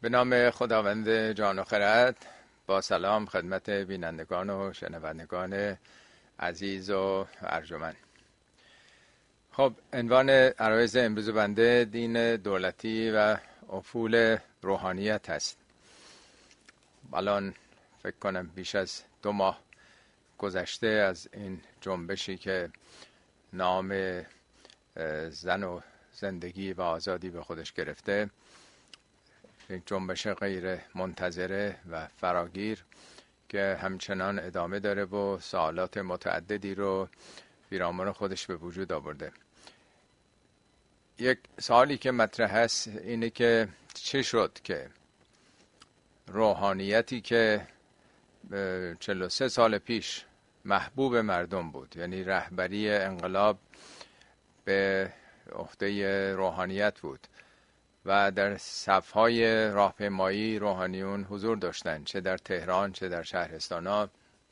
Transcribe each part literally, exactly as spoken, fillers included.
به نام خداوند جان و خرد. با سلام خدمت بینندگان و شنوندگان عزیز و ارجمند. خب عنوان عرایض امروز بنده دین دولتی و افول روحانیت هست. الان فکر کنم بیش از دو ماه گذشته از این جنبشی که نام زن و زندگی و آزادی به خودش گرفته، یک جنبش غیر منتظره و فراگیر که همچنان ادامه داره و سوالات متعددی رو پیرامون خودش به وجود آورده. یک سوالی که مطرح هست اینه که چه شد که روحانیتی که چهل و سه سال پیش محبوب مردم بود، یعنی رهبری انقلاب به عهده روحانیت بود و در صفهای راهپیمایی روحانیون حضور داشتند، چه در تهران چه در شهرستان‌ها،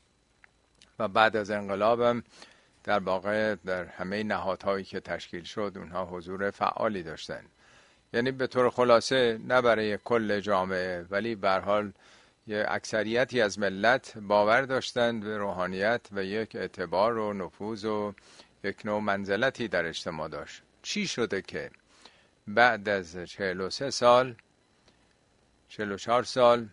و بعد از انقلابم در واقع در همه نهادهایی که تشکیل شد اونها حضور فعالی داشتند. یعنی به طور خلاصه نه برای کل جامعه ولی به هر حال یک اکثریتی از ملت باور داشتند به روحانیت و یک اعتبار و نفوذ و یک نوع منزلتی در اجتماع داشت. چی شده که بعد از چهل و سه سال چهل و چهار سال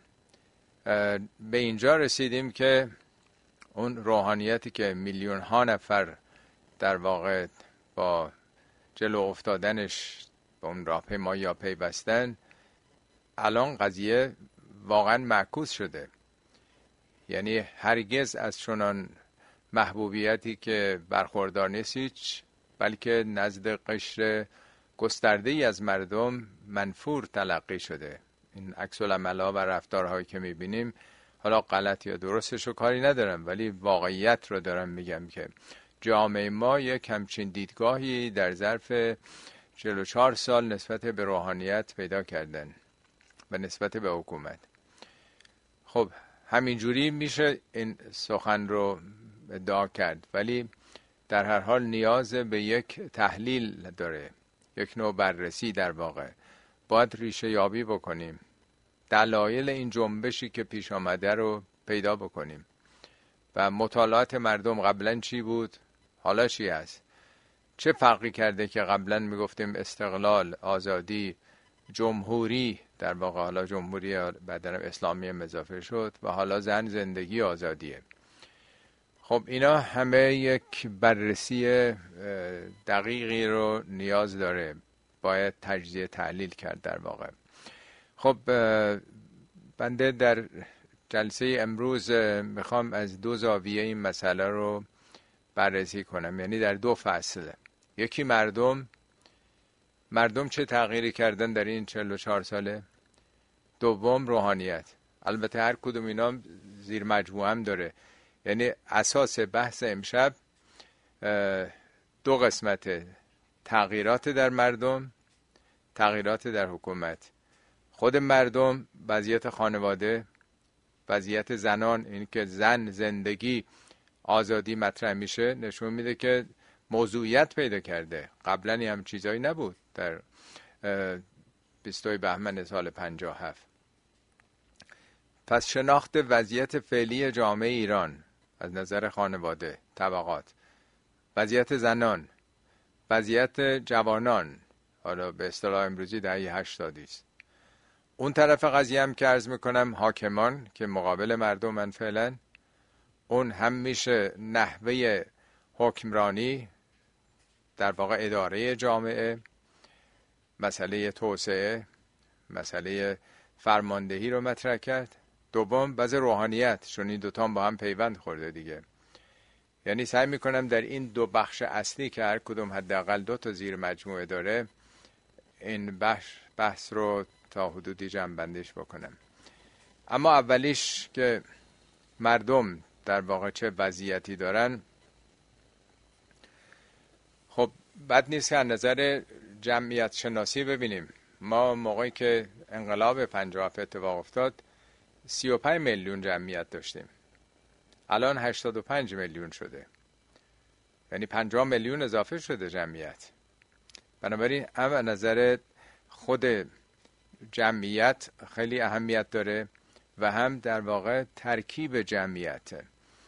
به اینجا رسیدیم که اون روحانیتی که میلیون ها نفر در واقع با جلو افتادنش به اون راهپیمایی یا پیوستن، الان قضیه واقعا معکوس شده. یعنی هرگز از چنان محبوبیتی که برخوردار نیست هیچ، بلکه نزد قشر گسترده ای از مردم منفور تلقی شده. این عکس العمل‌ها و رفتارهایی که میبینیم، حالا غلط یا درستش رو کاری ندارم ولی واقعیت رو دارم میگم که جامعه ما یک همچین دیدگاهی در ظرف چهل و چهار سال نسبت به روحانیت پیدا کردن و نسبت به حکومت. خب همینجوری میشه این سخن رو ادعا کرد، ولی در هر حال نیاز به یک تحلیل داره، یک نوع بررسی. در واقع باید ریشه یابی بکنیم، دلایل این جنبشی که پیش آمده رو پیدا بکنیم و مطالعات مردم قبلا چی بود حالا چی هست، چه فرقی کرده که قبلا میگفتیم استقلال، آزادی، جمهوری، در واقع حالا جمهوری بعداً اسلامی اضافه شد و حالا زن، زندگی، آزادیه. خب اینا همه یک بررسی دقیقی رو نیاز داره، باید تجزیه تحلیل کرد در واقع. خب بنده در جلسه امروز میخوام از دو زاویه این مسئله رو بررسی کنم، یعنی در دو فصل. یکی مردم مردم چه تغییری کردن در این چهل و چهار ساله، دوم روحانیت. البته هر کدوم اینا زیر مجموعه هم داره، یعنی اساس بحث امشب دو قسمته: تغییرات در مردم، تغییرات در حکومت. خود مردم، وضعیت خانواده، وضعیت زنان، این که زن، زندگی، آزادی مطرح میشه، نشون میده که موضوعیت پیدا کرده. قبلا هم چیزایی نبود در بیستم بهمن سال پنجاه و هفت. پس شناخت وضعیت فعلی جامعه ایران از نظر خانواده، طبقات، وضعیت زنان، وضعیت جوانان، حالا به اصطلاح امروزی دهه هشتادی است. اون طرف قضیه هم که عرض میکنم حاکمان که مقابل مردمن فعلا، اون هم میشه نحوه حکمرانی، در واقع اداره جامعه، مسئله توسعه، مسئله فرماندهی رو مطرح کرد. دوم وضع روحانیت، چون این دوتا با هم پیوند خورده دیگه. یعنی سعی میکنم در این دو بخش اصلی که هر کدوم حداقل دو تا زیر مجموعه داره، این بحث بحث رو تا حدودی جمع‌بندیش بکنم. اما اولیش که مردم در واقع چه وضعیتی دارن، خب بد نیست که از نظر جمعیت شناسی ببینیم. ما موقعی که انقلاب پنجاه و هفت اتفاق افتاد سی و پنج میلیون جمعیت داشتیم، الان هشتاد و پنج میلیون شده، یعنی پنجاه میلیون اضافه شده جمعیت. بنابراین هم از نظر خود جمعیت خیلی اهمیت داره و هم در واقع ترکیب جمعیته.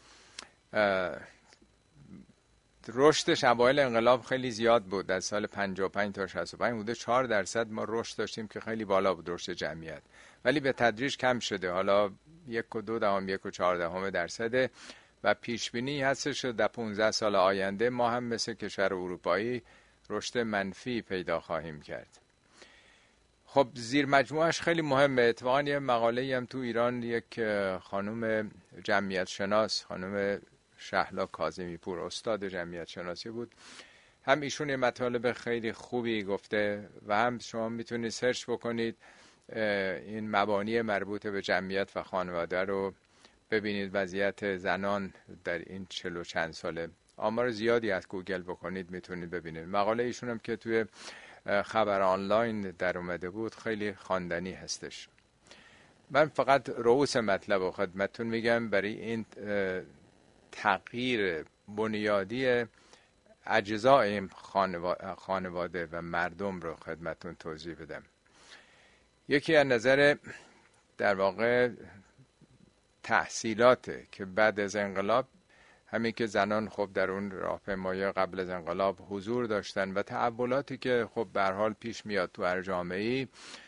رشدش اوایل انقلاب خیلی زیاد بود، در سال پنجاه و پنج تا شصت و پنج حدود چهار درصد ما رشد داشتیم که خیلی بالا بود رشد جمعیت، ولی به تدریج کم شده، حالا یک و دو دهم یک و چهار دهم درصده و پیش بینی هستش در پانزده سال آینده ما هم مثل کشور اروپایی رشد منفی پیدا خواهیم کرد. خب زیر مجموعش خیلی مهمه. اتفاقا یه مقاله هم تو ایران یک خانم جمعیت شناس، خانم شهلا کاظمی پور، استاد جمعیت شناسی بود، هم ایشون یه مطالب خیلی خوبی گفته و هم شما میتونید سرچ بکنید این مبانی مربوط به جمعیت و خانواده رو ببینید. وضعیت زنان در این چهل و چند ساله، آمار زیادی از گوگل بکنید میتونید ببینید. مقاله ایشون هم که توی خبر آنلاین در اومده بود خیلی خواندنی هستش. من فقط رؤوس مطلب رو خدمتتون میگم برای این تغییر بنیادی اجزای این خانواده و مردم رو خدمتتون توضیح بدم. یکی از نظر در واقع تحصیلاته که بعد از انقلاب، همین که زنان خب در اون راهپیمایی قبل از انقلاب حضور داشتن و تحولاتی که خب به هر حال پیش میاد تو هر جامعه‌ای،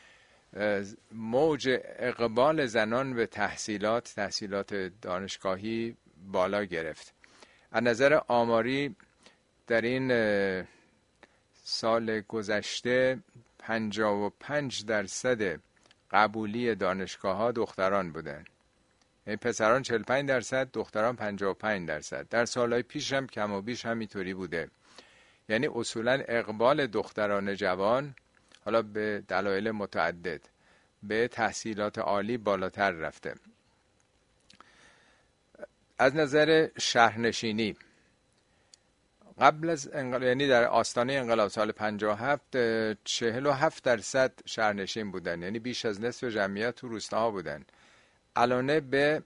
موج اقبال زنان به تحصیلات تحصیلات دانشگاهی بالا گرفت. از نظر آماری در این سال گذشته پنجاه و پنج درصد قبولی دانشگاه ها دختران بودن، این پسران چهل و پنج درصد، دختران پنجاه و پنج درصد. در سالهای پیش هم کم و بیش همینطوری بوده. یعنی اصولا اقبال دختران جوان، حالا به دلایل متعدد، به تحصیلات عالی بالاتر رفته. از نظر شهرنشینی قبل از انقلاب، یعنی در آستانه انقلاب سال پنجاه و هفت، چهل و هفت درصد شهرنشین بودن، یعنی بیش از نصف جمعیت تو روستاها بودن. الان به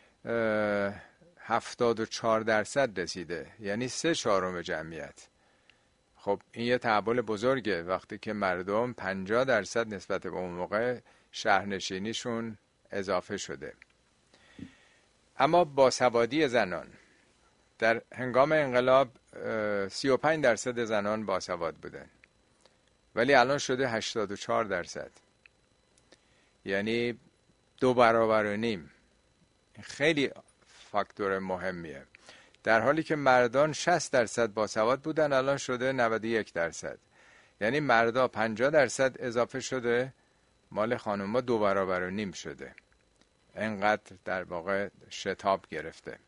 هفتاد و چهار درصد رسیده، یعنی سه چهارم جمعیت. خب این یه تحول بزرگه وقتی که مردم پنجاه درصد نسبت به اون موقع شهرنشینیشون اضافه شده. اما باسوادی زنان در هنگام انقلاب سی و پنج درصد زنان باسواد بودن، ولی الان شده هشتاد و چهار درصد، یعنی دو برابر و نیم. خیلی فاکتور مهمیه. در حالی که مردان شصت درصد باسواد بودن، الان شده نود و یک درصد، یعنی مردا پنجاه درصد اضافه شده، مال خانوما دو برابر و نیم شده. انقدر در واقع شتاب گرفته.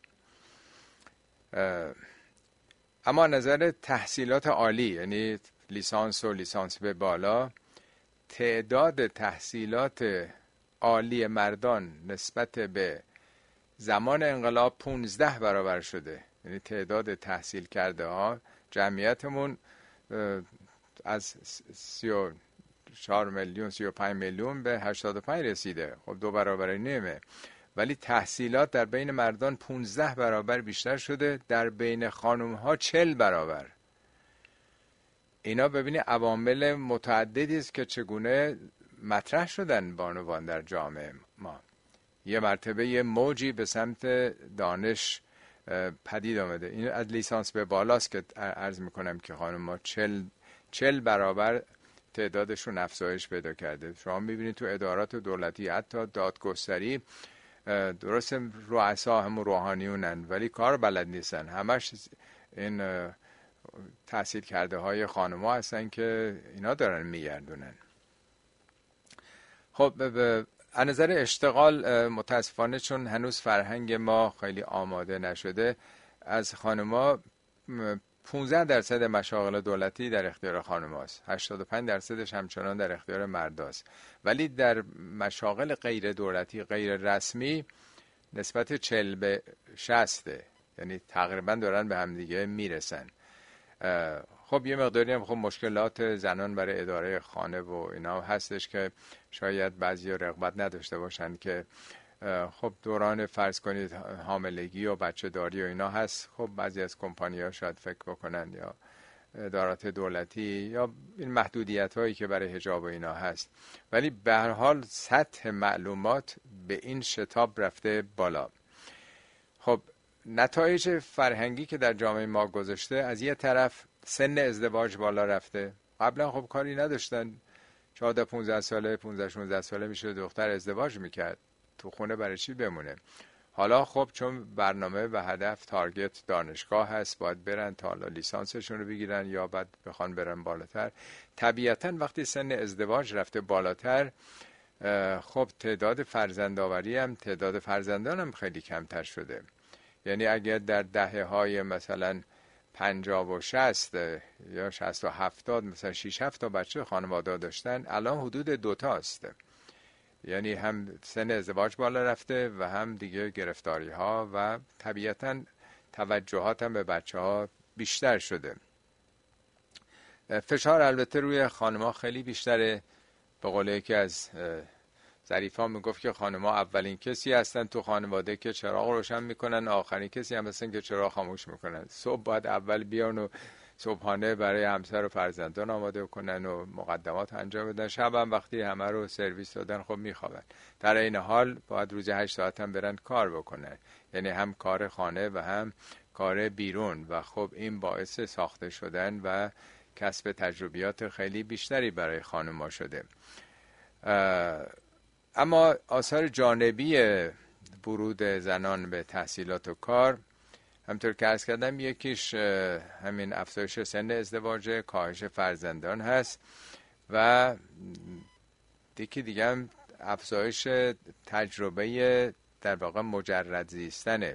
اما نظر تحصیلات عالی، یعنی لیسانس و لیسانس به بالا، تعداد تحصیلات عالی مردان نسبت به زمان انقلاب پانزده برابر شده. یعنی تعداد تحصیل کرده ها، جمعیتمون از سی و چهار میلیون سی و پنج میلیون به هشتاد و پنج رسیده. خب دو برابر نیمه، ولی تحصیلات در بین مردان پانزده برابر بیشتر شده، در بین خانم ها چهل برابر. اینا ببینید عوامل متعددی است که چگونه مطرح شدن بانوان در جامعه ما. یه مرتبه یه موجی به سمت دانش پدید آمده. این از لیسانس به بالاست که عرض میکنم که خانم ها چل, چل برابر تعدادشون افزایش پیدا کرده. شما میبینید تو ادارات دولتی، حتی دادگستری، درست رؤسا هم روحانیونن ولی کار بلد نیستن، همش این تحصیل کرده های خانم ها هستن که اینا دارن میگردونن. خب از نظر اشتغال متاسفانه چون هنوز فرهنگ ما خیلی آماده نشده، از خانم‌ها پانزده درصد مشاغل دولتی در اختیار خانم هاست، هشتاد و پنج درصدش همچنان در اختیار مرد هست. ولی در مشاغل غیر دولتی غیر رسمی نسبت چهل به شصت، یعنی تقریبا دارن به هم دیگه میرسن. خب یه مقداری هم خب مشکلات زنان برای اداره خانه و اینا هستش که شاید بعضی رغبت نداشته باشن که خب دوران فرض کنید حاملگی و بچه داری و اینا هست، خب بعضی از کمپانی ها شاید فکر بکنن یا ادارات دولتی یا این محدودیت هایی که برای حجاب و اینا هست، ولی به هر حال سطح معلومات به این شتاب رفته بالا. خب نتایج فرهنگی که در جامعه ما گذاشته، از یه طرف سن ازدواج بالا رفته. قبلا خب کاری نداشتن، چهارده پانزده ساله پانزده شانزده ساله میشه دختر ازدواج میکرد، تو خونه برای چی بمونه؟ حالا خب چون برنامه و هدف تارگت دانشگاه هست، باید برن تا حالا لیسانسشون رو بگیرن یا بعد بخوان برن بالاتر. طبیعتا وقتی سن ازدواج رفته بالاتر، خب تعداد فرزندآوری هم، تعداد فرزندان هم خیلی کمتر شده. یعنی اگر در دهه های مثلا پنجاه و شست یا شست و هفتاد مثلا شش هفت تا بچه خانواده داشتن، الان حدود دوتاست. یعنی هم سن ازدواج بالا رفته و هم دیگه گرفتاری ها و طبیعتا توجهات هم به بچه ها بیشتر شده. فشار البته روی خانم‌ها خیلی بیشتره. به قول یکی از ظریفا میگفت که خانم‌ها اولین کسی هستن تو خانواده که چراغ روشن میکنن، آخرین کسی هم هستن که چراغ خاموش میکنن. صبح باید اول بیان و صبحانه برای همسر و فرزندان آماده کنن و مقدمات انجام بدن، شب هم وقتی همه رو سرویس دادن خب میخوابن. در این حال باید روزی هشت ساعت هم برن کار بکنن، یعنی هم کار خانه و هم کار بیرون، و خب این باعث ساخته شدن و کسب تجربیات خیلی بیشتری برای خانم‌ها شده. اما آثار جانبی ورود زنان به تحصیلات و کار، همطور که عرض کردم، یکیش همین افزایش سن ازدواج، کاهش فرزندان هست، و یکی دیگه هم افزایش تجربه در واقع مجرد زیستنه،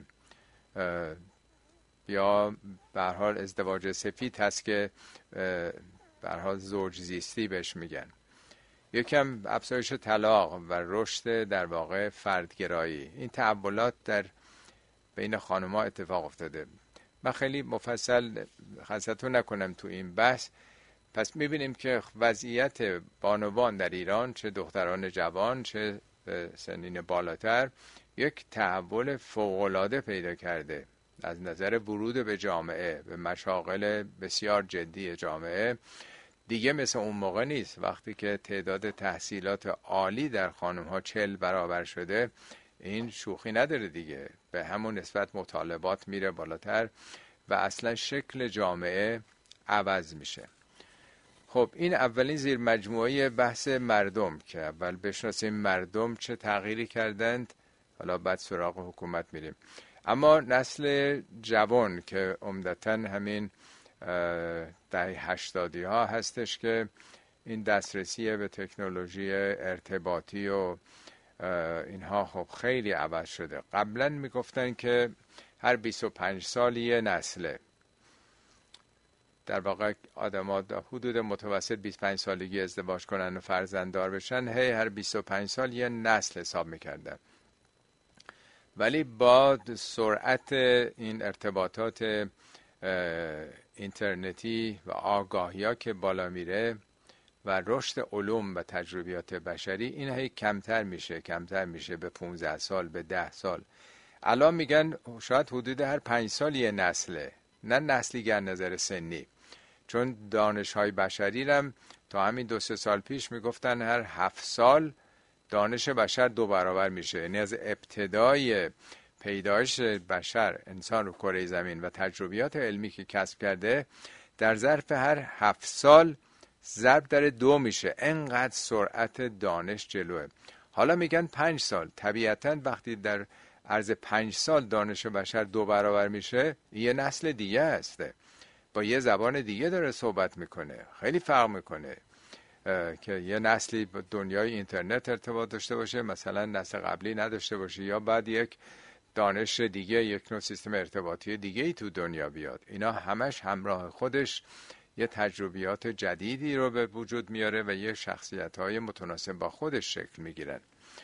یا به هر حال ازدواج سفید هست که به هر حال زوج زیستی بهش میگن. یکم افزایش طلاق و رشد در واقع فردگرایی. این تحولات در بین خانم‌ها اتفاق افتاده. من خیلی مفصل خستتون نکنم تو این بحث. پس میبینیم که وضعیت بانوان در ایران، چه دختران جوان چه سنین بالاتر، یک تحول فوق‌العاده پیدا کرده از نظر ورود به جامعه، به مشاغل بسیار جدی جامعه. دیگه مثل اون موقع نیست وقتی که تعداد تحصیلات عالی در خانم‌ها چهل برابر شده. این شوخی نداره دیگه، به همون نسبت مطالبات میره بالاتر و اصلا شکل جامعه عوض میشه. خب این اولین زیر مجموعه بحث مردم که اول بشناسیم مردم چه تغییری کردند، حالا بعد سراغ حکومت میریم. اما نسل جوان که عمدتاً همین دهه هشتادی ها هستش که این دسترسی به تکنولوژی ارتباطی و اینها خب خیلی عوض شده. قبلا میگفتن که هر بیست و پنج سال یه نسله، در واقع آدم ها حدود متوسط بیست و پنج سالگی ازدواج کنن و فرزنددار بشن، هی هر بیست و پنج سال یه نسل حساب میکردن. ولی با سرعت این ارتباطات اینترنتی و آگاهی ها که بالا میره و رشد علوم و تجربیات بشری، این هی کمتر میشه کمتر میشه به پانزده سال، به ده سال. الان میگن شاید حدود هر پنج سال یه نسله، نه نسلی که نظر سنی، چون دانش های بشری هم تا همین دو سه سال پیش میگفتن هر هفت سال دانش بشر دو برابر میشه. یعنی از ابتدای پیدایش بشر، انسان رو کره زمین و تجربیات علمی که کسب کرده، در ظرف هر هفت سال ضرب در دو میشه. انقدر سرعت دانش جلوه. حالا میگن پنج سال. طبیعتا وقتی در عرض پنج سال دانش بشر دو برابر میشه، یه نسل دیگه هسته، با یه زبان دیگه داره صحبت میکنه. خیلی فرق میکنه که یه نسلی با دنیای اینترنت ارتباط داشته باشه، مثلا نسل قبلی نداشته باشه، یا بعد یک دانش دیگه، یک نوع سیستم ارتباطی دیگه ای تو دنیا بیاد. اینا همش همراه خودش یه تجربیات جدیدی رو به وجود میاره و یه شخصیت‌های متناسب با خودش شکل میگیرن.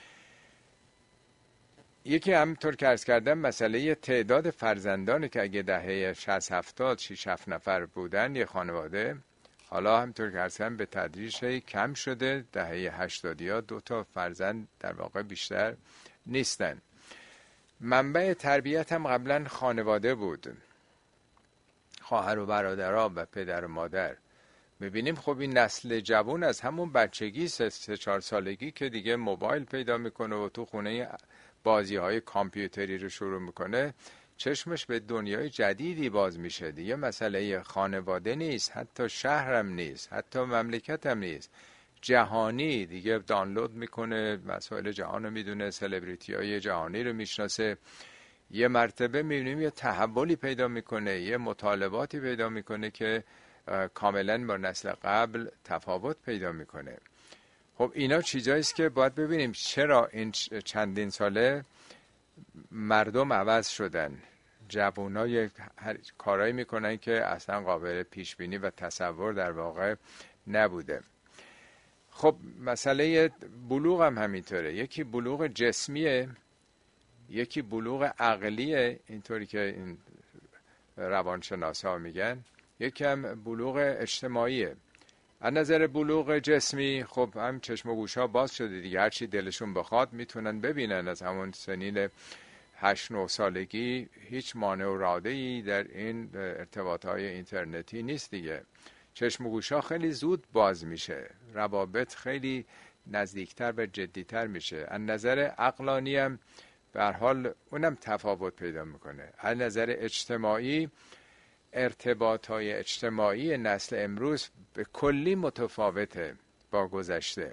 یکی همینطور که عرض کردم مسئله تعداد فرزندانی که اگه دهه شصت هفتاد شش هفت نفر بودن یه خانواده، حالا همینطور که عرض کردم به تدریج کم شده. دهه هشتادی ها دو تا فرزند در واقع بیشتر نیستن. منبع تربیت هم قبلا خانواده بود. خواهر و برادرها و پدر و مادر. میبینیم خب این نسل جوان از همون بچگی سه, سه چهار سالگی که دیگه موبایل پیدا میکنه و تو خونه بازی های کامپیوتری رو شروع میکنه، چشمش به دنیای جدیدی باز میشه. دیگه مسئله خانواده نیست، حتی شهرم نیست، حتی مملکتم نیست، جهانی دیگه دانلود میکنه، مسائل جهان رو میدونه، سلبریتی های جهانی رو میشناسه. یه مرتبه میبینیم یه تحولی پیدا میکنه، یه مطالباتی پیدا میکنه که کاملا با نسل قبل تفاوت پیدا میکنه. خب اینا چیزاییست که باید ببینیم چرا این چندین ساله مردم عوض شدن. جوانای کارایی میکنن که اصلا قابل پیش بینی و تصور در واقع نبوده. خب مسئله بلوغ هم همینطوره، یکی بلوغ جسمیه، یکی بلوغ عقلیه، اینطوری که این روانشناسا میگن، یکی هم بلوغ اجتماعیه. از نظر بلوغ جسمی خب هم چشم و گوش ها باز شده دیگه، هرچی دلشون بخواد میتونن ببینن. از همون سنین هشت نه سالگی هیچ مانع و راده‌ای در این ارتباطهای اینترنتی نیست دیگه. چشم و گوش ها خیلی زود باز میشه، روابط خیلی نزدیکتر و جدیتر میشه. از نظر عقلانی هم به هر حال اونم تفاوت پیدا میکنه. از نظر اجتماعی ارتباطهای اجتماعی نسل امروز به کلی متفاوته با گذشته.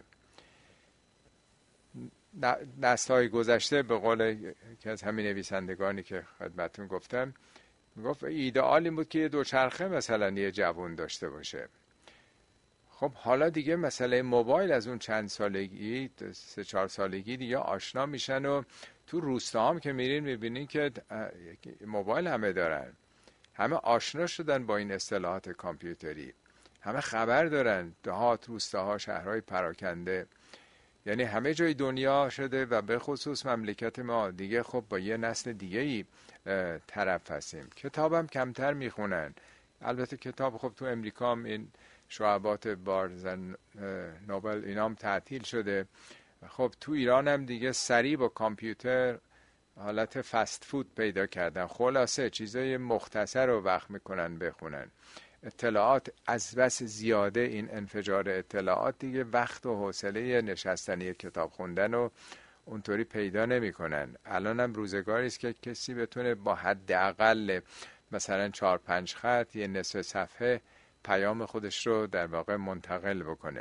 نسل‌های گذشته به قول که از همین نویسندگانی که خدمتتون گفتم میگفت ایدئال این بود که یه دوچرخه مثلا یه جوان داشته باشه. خب حالا دیگه مسئله موبایل از اون چند سالگی، سه چهار سالگی دیگه آشنا میشن و تو روستا هم که میرین میبینین که موبایل همه دارن، همه آشنا شدن با این اصطلاحات کامپیوتری، همه خبر دارن، دهات، روستاها، شهرهای پراکنده، یعنی همه جای دنیا شده و به خصوص مملکت ما دیگه خب با یه نسل دیگه ای طرف هستیم. کتاب هم کمتر میخونن. البته کتاب خب تو امریکا هم این شعبات بارزن نوبل اینام تعطیل شده. خب تو ایران هم دیگه سریع با کامپیوتر حالت فست فود پیدا کردن، خلاصه چیزای مختصر رو وقت میکنن بخونن. اطلاعات از بس زیاده، این انفجار اطلاعات دیگه وقت و حوصله نشستنی کتاب خوندن رو اونطوری پیدا نمیکنن. الان هم روزگاری است که کسی بتونه با حداقل مثلا چهار پنج خط یه نصف صفحه پیام خودش رو در واقع منتقل بکنه.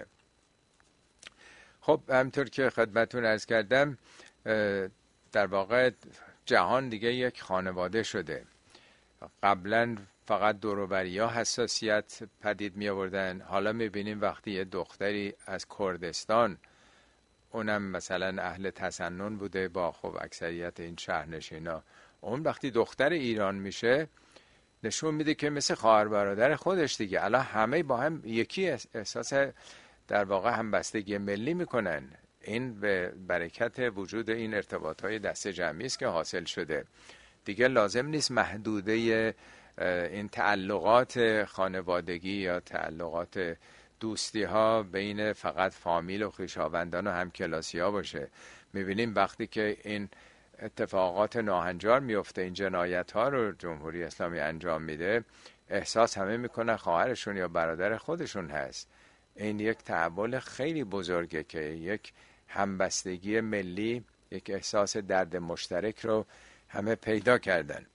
خب همطور که خدمتتون عرض کردم در واقع جهان دیگه یک خانواده شده. قبلا فقط دور و بری‌ها حساسیت پدید می آوردن، حالا می بینیم وقتی یه دختری از کردستان، اونم مثلا اهل تسنن بوده با خب اکثریت این شهرنشینا، اون وقتی دختر ایران میشه نشون میده که مثل خواهر برادر خودش دیگه، الان همه با هم یکی احساس در واقع همبستگی ملی میکنن. این به برکت وجود این ارتباطهای دست جمعی است که حاصل شده. دیگه لازم نیست محدوده این تعلقات خانوادگی یا تعلقات دوستی ها بین فقط فامیل و خویشاوندان و همکلاسی ها باشه. میبینیم وقتی که این اتفاقات ناهنجار میفته، این جنایت ها رو جمهوری اسلامی انجام میده، احساس همه میکنن خواهرشون یا برادر خودشون هست. این یک تحول خیلی بزرگه که یک همبستگی ملی، یک احساس درد مشترک رو همه پیدا کردن.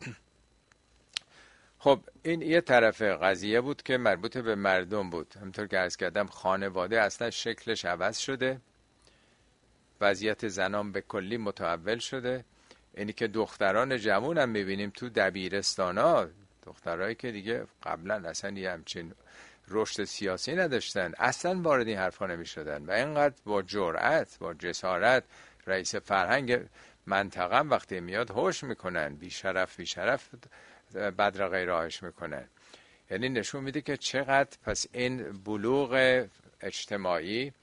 خب این یه طرف قضیه بود که مربوط به مردم بود. همونطور که عرض کردم خانواده اصلا شکلش عوض شده، وضعیت زنان به کلی متحول شده. اینی که دختران جوان هم میبینیم تو دبیرستان ها، دخترایی که دیگه قبلا اصلا یه همچین رشد سیاسی نداشتن، اصلا وارد این حرفا نمیشدن و اینقدر با جرأت، با جسارت رئیس فرهنگ منطقه وقتی میاد هوش میکنن، بی شرف بی شرف بدرقه راهش میکنن. یعنی نشون میده که چقدر پس این بلوغ اجتماعی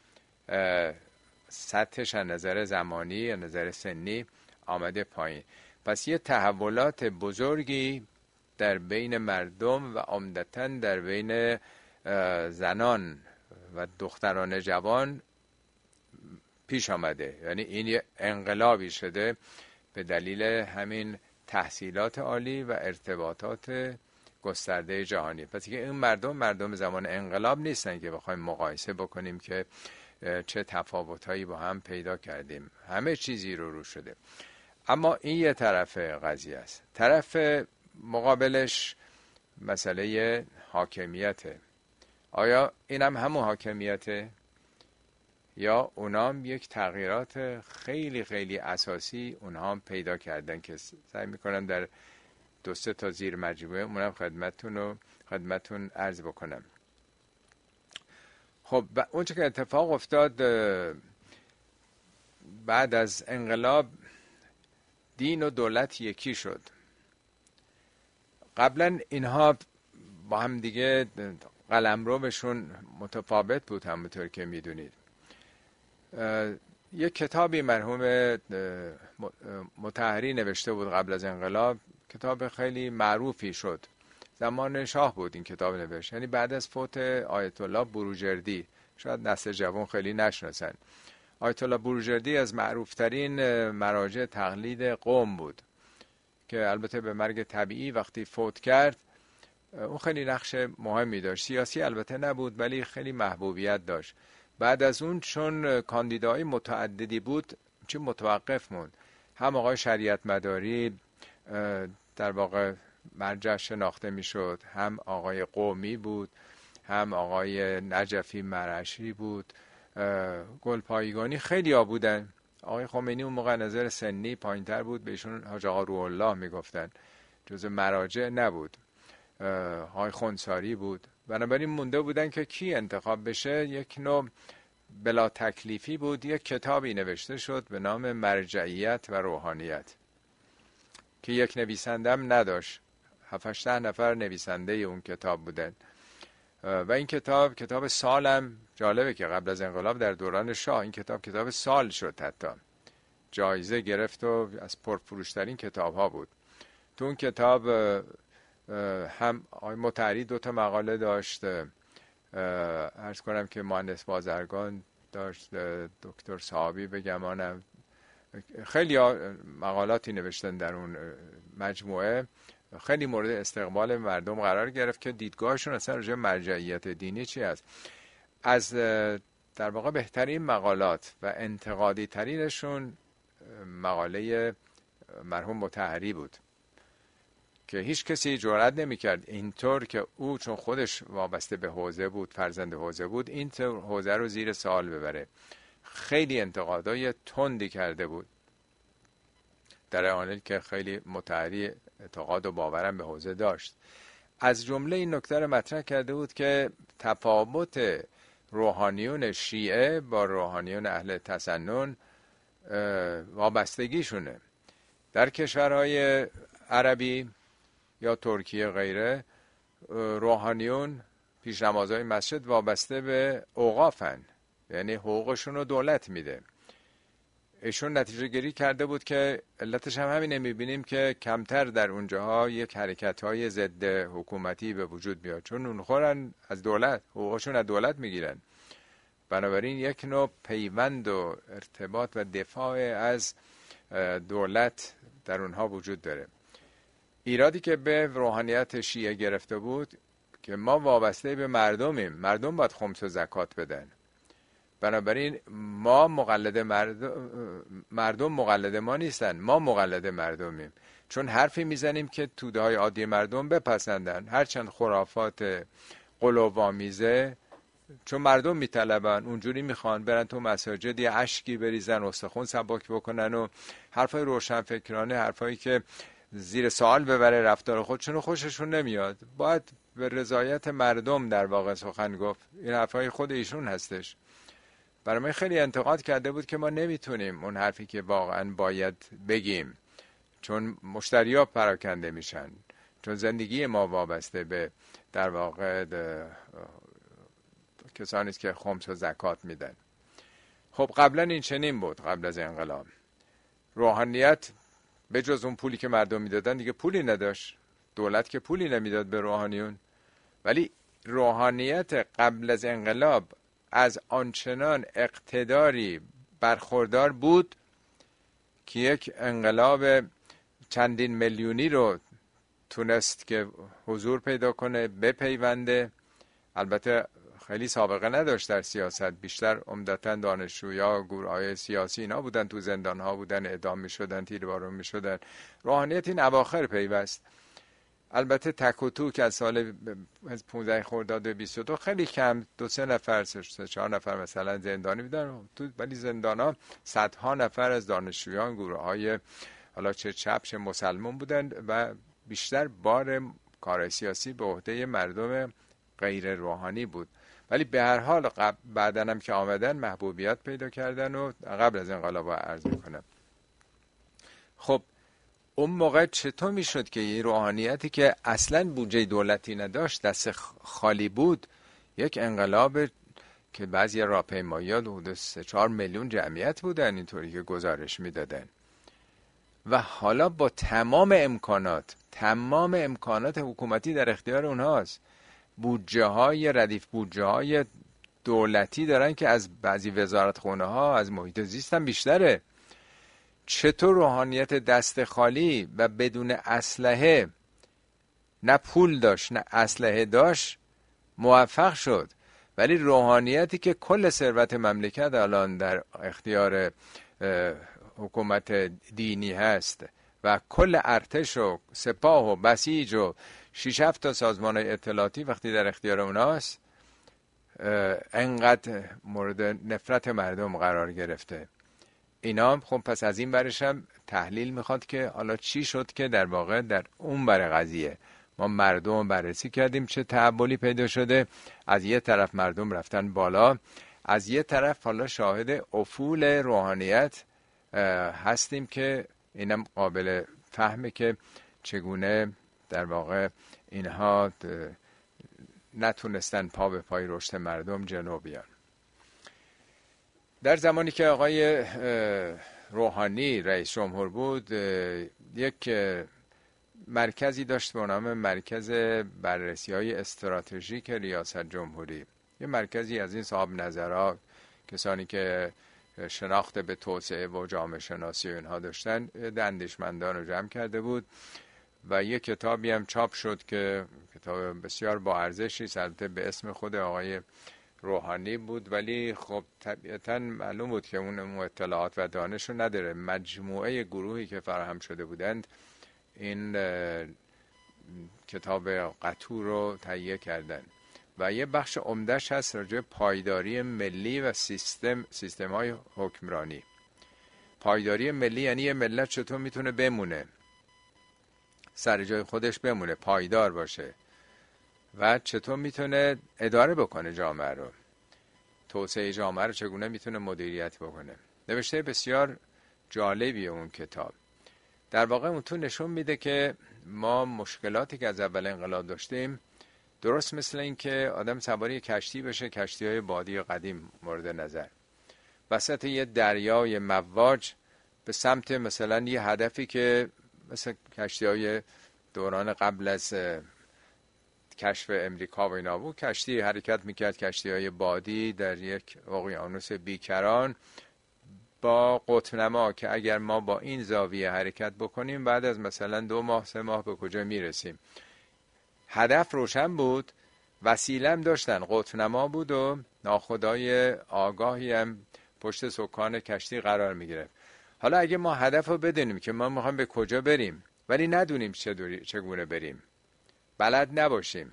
سطحش از نظر زمانی، از نظر سنی آمده پایین. پس یه تحولات بزرگی در بین مردم و عمدتاً در بین زنان و دختران جوان پیش آمده. یعنی این یه انقلابی شده به دلیل همین تحصیلات عالی و ارتباطات گسترده جهانی. پس که این مردم مردم زمان انقلاب نیستن که بخوایم مقایسه بکنیم که چه تفاوت‌هایی با هم پیدا کردیم. همه چیزی رو رو شده. اما این یه طرف قضیه است. طرف مقابلش مسئله حاکمیته. آیا اینم همون حاکمیته؟ یا اونام یک تغییرات خیلی خیلی اساسی اونها هم پیدا کردن که سعی میکنم در دو سه تا زیر مجموعه اونم خدمتتون رو خدمتتون عرض بکنم. خب اون چه که اتفاق افتاد بعد از انقلاب، دین و دولت یکی شد. قبلا اینها با هم دیگه قلمروشون متفاوت بود، همونطور که میدونید. یک کتابی مرحوم مطهری نوشته بود قبل از انقلاب، کتاب خیلی معروفی شد، زمان شاه بود این کتاب نوشت، یعنی بعد از فوت آیت الله بروجردی. شاید نسل جوان خیلی نشناسن. آیت الله بروجردی از معروفترین مراجع تقلید قم بود که البته به مرگ طبیعی وقتی فوت کرد، اون خیلی نقش مهمی داشت. سیاسی البته نبود ولی خیلی محبوبیت داشت. بعد از اون چون کاندیدای متعددی بود چه متوقف موند. هم آقای شریعت مداری در واقع مرجع شناخته میشد، هم آقای قومی بود، هم آقای نجفی مرعشی بود، گلپایگانی، خیلی ها بودن. آقای خمینی اون موقع نظر سنی پایینتر بود، بهشون حاج آقا روح الله میگفتن، جزء مراجع نبود. آقای خونساری بود. بنابراین مونده بودن که کی انتخاب بشه. یک نوع بلا تکلیفی بود. یک کتابی نوشته شد به نام مرجعیت و روحانیت که یک نویسندم نداشت، هفت هشت نفر نویسنده اون کتاب بودن. و این کتاب کتاب سالم، جالبه که قبل از انقلاب در دوران شاه این کتاب کتاب سال شد، حتی جایزه گرفت و از پرفروشترین کتاب ها بود. تو اون کتاب هم آقای مطهری دو تا مقاله داشت، عرض کنم که مهندس بازرگان داشت، دکتر صحابی بگمانم، خیلی مقالاتی نوشتن در اون مجموعه. خیلی مورد استقبال مردم قرار گرفت که دیدگاهشون اصلا راجع به مرجعیت دینی چی است. از در واقع بهترین مقالات و انتقادی ترینشون مقاله مرحوم مطهری بود که هیچ کسی جرئت نمی‌کرد اینطور که او، چون خودش وابسته به حوزه بود، فرزند حوزه بود، این حوزه رو زیر سوال ببره. خیلی انتقادای تندی کرده بود، در حالی که خیلی مطهری اعتقاد و باورم به حوزه داشت. از جمله این نکته رو مطرح کرده بود که تفاوت روحانیون شیعه با روحانیون اهل تسنن وابستگیشونه. در کشورهای عربی یا ترکیه غیره، روحانیون پیش نمازهای مسجد وابسته به اوقافن، یعنی حقوقشون رو دولت میده. ایشون نتیجه گیری کرده بود که علتش هم همینه، میبینیم که کمتر در اونجاها یک حرکت های ضد حکومتی به وجود بیاد، چون اونخورن از دولت، حقوقشون از دولت میگیرن. بنابراین یک نوع پیوند و ارتباط و دفاع از دولت در اونها وجود داره. ایرادی که به روحانیت شیعه گرفته بود که ما وابسته به مردمیم، مردم باید خمس و زکات بدن. بنابراین ما مقلد مردم، مردم مقلد ما نیستن، ما مقلد مردمیم، چون حرفی میزنیم که توده های عادی مردم بپسندن، هرچند خرافات قلوب‌آمیزه، چون مردم میطلبن، اونجوری میخوان برن تو مساجد یه اشکی بریزن، استخون سبک بکنن و حرفای روشنفکرانه، حرفایی که زیر سوال ببره رفتار خودشون رو خوششون نمیاد. باید به رضایت مردم در واقع سخن گفت. این حرفای خود ایشون هستش. برای من خیلی انتقاد کرده بود که ما نمیتونیم اون حرفی که واقعا باید بگیم، چون مشتری‌ها پراکنده میشن، چون زندگی ما وابسته به در واقع کسانی است که خمس و زکات میدن. خب قبلا این چنین بود. قبل از انقلاب روحانیت به جز اون پولی که مردم میدادن دیگه پولی نداشت. دولت که پولی نمیداد به روحانیون. ولی روحانیت قبل از انقلاب از آنچنان اقتداری برخوردار بود که یک انقلاب چندین میلیونی رو تونست که حضور پیدا کنه، بپیونده. البته خیلی سابقه نداشت در سیاست، بیشتر عمدتاً دانشجویا، گروه‌های سیاسی اینا بودن، تو زندان‌ها بودن، اعدام می‌شدن، تیربارون می‌شدن. روحانیت این اواخر پیوست. البته تک و توک از سال پانزده خرداد بیست و دو خیلی کم، دو سه نفر، سه چهار نفر مثلا زندانی بودن، ولی زندان‌ها صدها نفر از دانشجویان، گروه‌های حالا چه چپ چه مسلمان بودن و بیشتر بار کار سیاسی به عهده مردم غیر روحانی بود. ولی به هر حال بعداً هم که آمدن محبوبیت پیدا کردن و قبل از انقلاب عرض میکنم. خب اون موقع چطور میشد که این روحانیتی که اصلاً بودجه دولتی نداشت، دست خالی بود، یک انقلاب که بعضی راهپیمایی‌ها حدود سه چهار میلیون جمعیت بودن اینطوری که گزارش میدادن و حالا با تمام امکانات تمام امکانات حکومتی در اختیار اونهاست، بودجه های ردیف بودجه های دولتی دارن که از بعضی وزارتخونه ها از محیط زیست هم بیشتره. چطور روحانیت دست خالی و بدون اسلحه، نه پول داشت نه اسلحه داشت، موفق شد؟ ولی روحانیتی که کل ثروت مملکت الان در اختیار حکومت دینی هست و کل ارتش و سپاه و بسیج و شش هفت تا سازمان اطلاعاتی وقتی در اختیار اوناست، انقدر مورد نفرت مردم قرار گرفته. اینا خب پس از این برش هم تحلیل میخواد که حالا چی شد که در واقع در اون بر قضیه ما مردم بررسی کردیم چه تحولی پیدا شده. از یه طرف مردم رفتن بالا، از یه طرف حالا شاهد افول روحانیت هستیم که اینم قابل فهمه که چگونه در واقع اینها نتونستن پا به پای رشد مردم جلو بیان. در زمانی که آقای روحانی رئیس جمهور بود، یک مرکزی داشت به نام مرکز بررسی های استراتژیک ریاست جمهوری. یه مرکزی از این صاحب نظرها، کسانی که شناخت به توسعه و جامعه شناسی و اینها داشتن، دانشمندان رو جمع کرده بود و یک کتابی هم چاپ شد که کتاب بسیار با ارزشی، البته به اسم خود آقای روحانی بود، ولی خب طبیعتا معلوم بود که اون اطلاعات و دانش رو نداره. مجموعه گروهی که فراهم شده بودند این کتاب قطور رو تهیه کردن و یه بخش عمدهش هست راجع پایداری ملی و سیستم سیستم های حکمرانی. پایداری ملی یعنی یه ملت چطور میتونه بمونه، سر جای خودش بمونه، پایدار باشه و چطور میتونه اداره بکنه جامعه رو، توسعه جامعه رو چگونه میتونه مدیریت بکنه. نوشته بسیار جالبی اون کتاب. در واقع اون تو نشون میده که ما مشکلاتی که از اول انقلاب داشتیم، درست مثل این که آدم سواری کشتی بشه، کشتی های بادی قدیم مورد نظر، وسط یه دریای مواج به سمت مثلا یه هدفی که مثل کشتی های دوران قبل از کشف امریکا و اینا بود، کشتی حرکت میکرد، کشتی های بادی در یک اقیانوس بیکران با قطب‌نما که اگر ما با این زاویه حرکت بکنیم بعد از مثلا دو ماه سه ماه به کجا میرسیم. هدف روشن بود، وسیله هم داشتن، قطب‌نما بود و ناخدای آگاهی هم پشت سکان کشتی قرار میگیره. حالا اگه ما هدف رو بدونیم که ما میخوایم به کجا بریم ولی ندونیم چگونه بریم، بلد نباشیم،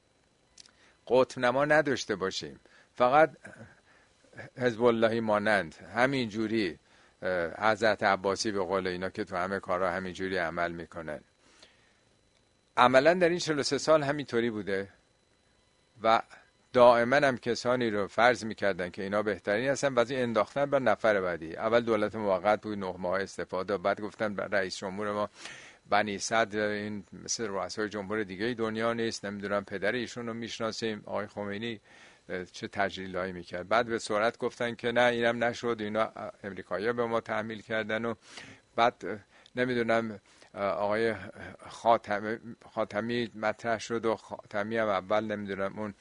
قطب‌نما نداشته باشیم، فقط حزب اللهی مانند همین جوری حضرت عباسی به قول اینا که تو همه کارها همین جوری عمل میکنن. عملا در این چهل و سه سال همینطوری بوده و دائما هم کسانی رو فرض میکردن که اینا بهترین هستن، بعضی انداختن بر نفر بعدی. اول دولت موقت بود، نه ماه استفاده، بعد گفتن رئیس جمهور ما بنی صدر، این مثل رؤسای جمهور دیگه دنیا نیست، نمیدونم پدر ایشون رو میشناسیم، آقای خمینی چه تجلیلایی میکرد. بعد به سرعت گفتن که نه اینم نشد، اینا امریکایی‌ها به ما تحمیل کردن و بعد نمیدونم آقای خاتمی خاتمی مطرح شد و خاتمی هم اول نمیدونم اون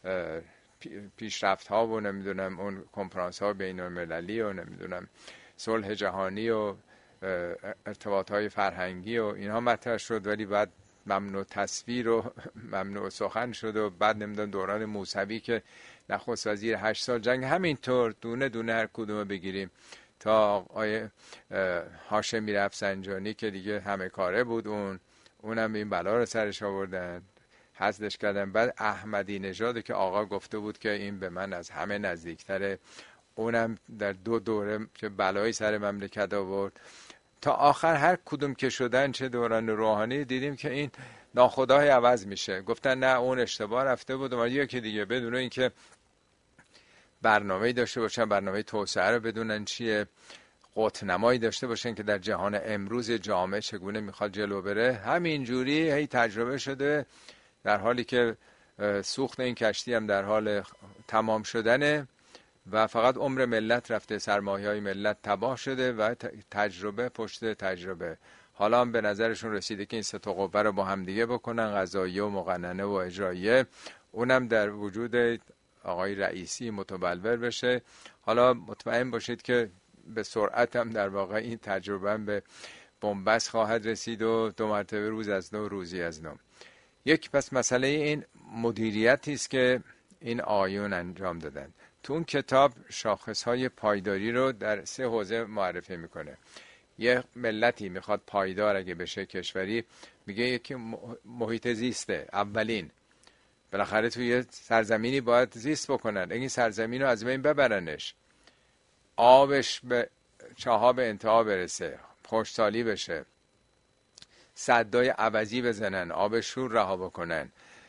پیشرفت ها و نمیدونم اون کنفرانس ها بین المللی و نمیدونم صلح جهانی و ارتباط های فرهنگی و اینها مطرح شد، ولی بعد ممنوع تصویر و ممنوع سخن شد و بعد نمیدونم دوران موسوی که نخست وزیر هشت سال جنگ، همینطور دونه دونه هر کدوم بگیریم تا آقای هاشمی رفسنجانی که دیگه همه کاره بود، اون اونم این بلا رو سرش آوردن، حذفش کردن. بعد احمدی نژاد که آقا گفته بود که این به من از همه نزدیکتره، اونم در دو دوره که بلایی سر مملکت آورد. تا آخر هر کدوم که شدن، چه دوران روحانی، دیدیم که این ناخدای عوض میشه. گفتن نه اون اشتباه رفته بود، اومد یکی دیگه بدون اینکه برنامه‌ای داشته باشن، برنامه توسعه رو بدونن چیه، قطب‌نمایی داشته باشن که در جهان امروز جامعه چگونه میخواد جلو بره. همینجوری هی تجربه شده، در حالی که سوخت این کشتی هم در حال تمام شدنه و فقط عمر ملت رفته، سرمایه‌های ملت تباه شده و تجربه پشت تجربه. حالا هم به نظرشون رسیده که این سه تا قوه رو با هم دیگه بکنن، قضاییه و مقننه و اجراییه، اونم در وجود آقای رئیسی متبلور بشه. حالا مطمئن باشید که به سرعت هم در واقع این تجربه هم به بنبست خواهد رسید و دو مرتبه روز از نو روزی از نو. یک پس مسئله این مدیریتی است که این آیون انجام دادن. تو اون کتاب شاخصهای پایداری رو در سه حوزه معرفی میکنه. یه ملتی میخواد پایدار اگه بشه کشوری، میگه یکی محیط زیسته. اولین بالاخره توی یه سرزمینی باید زیست بکنن، این سرزمین رو از بین ببرنش، آبش به چهاب انتها برسه، خشکسالی بشه، سدای عوضی بزنن، آب شور رها بکنن،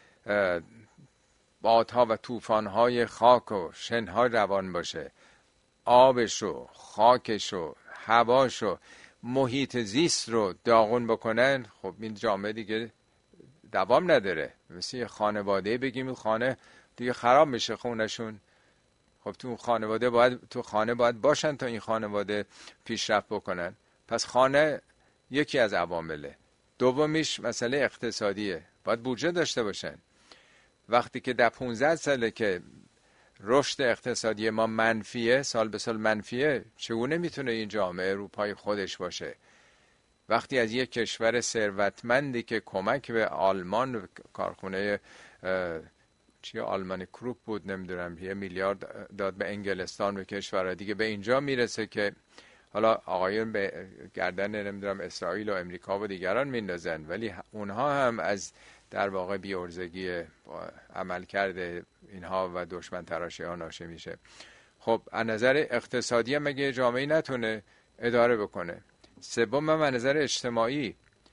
بادها و طوفان‌های خاک و شنها روان باشه، آبشو، خاکشو، هواشو، محیط زیست رو داغون بکنن. خب این جامعه دیگه دوام نداره. مثل یه خانواده بگیم خانه دیگه خراب میشه خونشون. خب تو خانواده باید تو خانه باید باشن تا این خانواده پیشرفت بکنن. پس خانه یکی از عوامله. دومیش مسئله اقتصادیه، باید بودجه داشته باشن. وقتی که در پانزده ساله که رشد اقتصادی ما منفیه، سال به سال منفیه، چگونه میتونه این جامعه رو پای خودش باشه؟ وقتی از یک کشور ثروتمندی که کمک به آلمان، کارخونه چیه آلمان کروپ بود نمیدونم، یه میلیارد داد به انگلستان و کشورها دیگه، به اینجا میرسه که حالا آقایون به گردن نمیدونم اسرائیل و امریکا و دیگران میندازن، ولی اونها هم از در واقع بی‌عرضگی عمل کرده اینها و دشمن تراشی ها ناشی میشه. خب از نظر اقتصادی هم مگه جامعه نتونه اداره بکنه؟ سوم هم از نظر اجتماعی،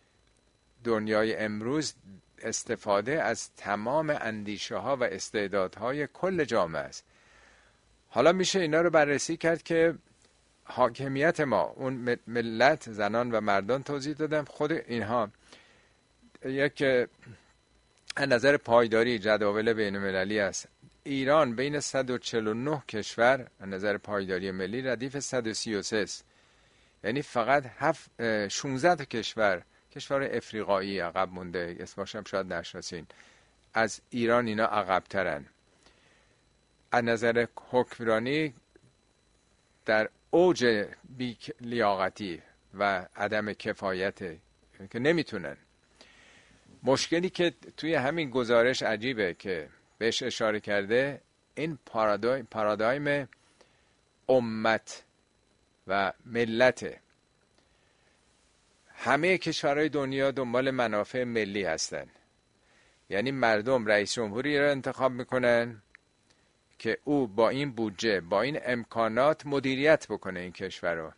دنیای امروز استفاده از تمام اندیشه ها و استعدادهای کل جامعه است. حالا میشه اینا رو بررسی کرد که حاکمیت ما، اون ملت، زنان و مردان توضیح دادم، خود اینها یک از نظر پایداری جداول بین المللی است. ایران بین صد و چهل و نه کشور از نظر پایداری ملی ردیف صد و سی و سه است. یعنی فقط هفت شانزده کشور، کشور افریقایی عقب مونده، اسمش هم شاید نشناسین، از ایران اینا عقب ترن. از نظر حکمرانی در اوج بی لیاقتی و عدم کفایت که نمیتونن. مشکلی که توی همین گزارش عجیبه که بهش اشاره کرده، این پارادایم پارادایم امت و ملت. همه کشورهای دنیا دنبال منافع ملی هستن، یعنی مردم رئیس جمهوری رو انتخاب میکنن که او با این بودجه، با این امکانات مدیریت بکنه این کشور رو.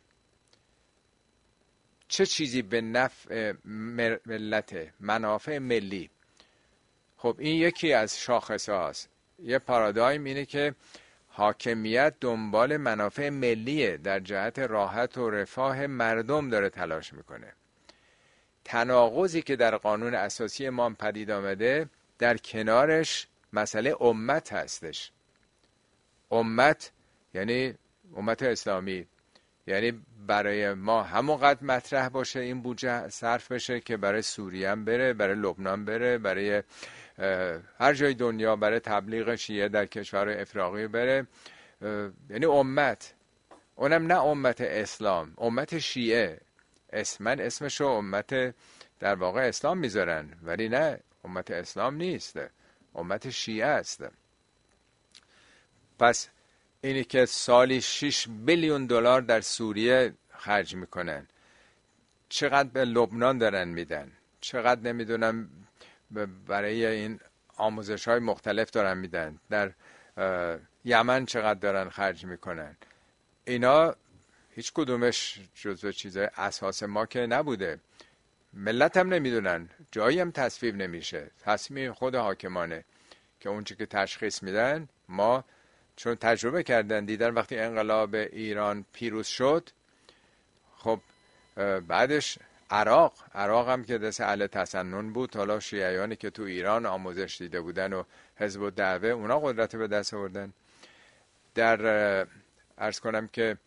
چه چیزی به نفع ملت، منافع ملی. خب این یکی از شاخص هاست. یه پارادایم اینه که حاکمیت دنبال منافع ملیه، در جهت راحت و رفاه مردم داره تلاش میکنه. تناقضی که در قانون اساسی ما پدید آمده، در کنارش مسئله امت هستش. امت یعنی امت اسلامی، یعنی برای ما همونقدر مطرح باشه این بودجه صرف بشه که برای سوریه هم بره، برای لبنان بره، برای هر جای دنیا، برای تبلیغ شیعه در کشور افریقایی بره. یعنی امت، اونم نه امت اسلام، امت شیعه. اسمن اسمشو امت در واقع اسلام میذارن، ولی نه، امت اسلام نیست، امت شیعه است. پس اینی که سالی شش بیلیون دلار در سوریه خرج میکنن، چقدر به لبنان دارن میدن، چقدر نمیدونم برای این آموزش های مختلف دارن میدن، در یمن چقدر دارن خرج میکنن، اینا هیچ کدومش جزو چیزای اساس ما که نبوده. ملت هم نمیدونن، جایی هم تصویب نمیشه، تصمیم خود حاکمانه که اونچه که تشخیص میدن. ما چون تجربه کردن، دیدن وقتی انقلاب ایران پیروز شد، خب بعدش عراق عراق هم که دست اهل تسنن بود، حالا شیعیانی که تو ایران آموزش دیده بودن و حزب الدعوه، اونا قدرت به دست آوردن. در عرض کنم که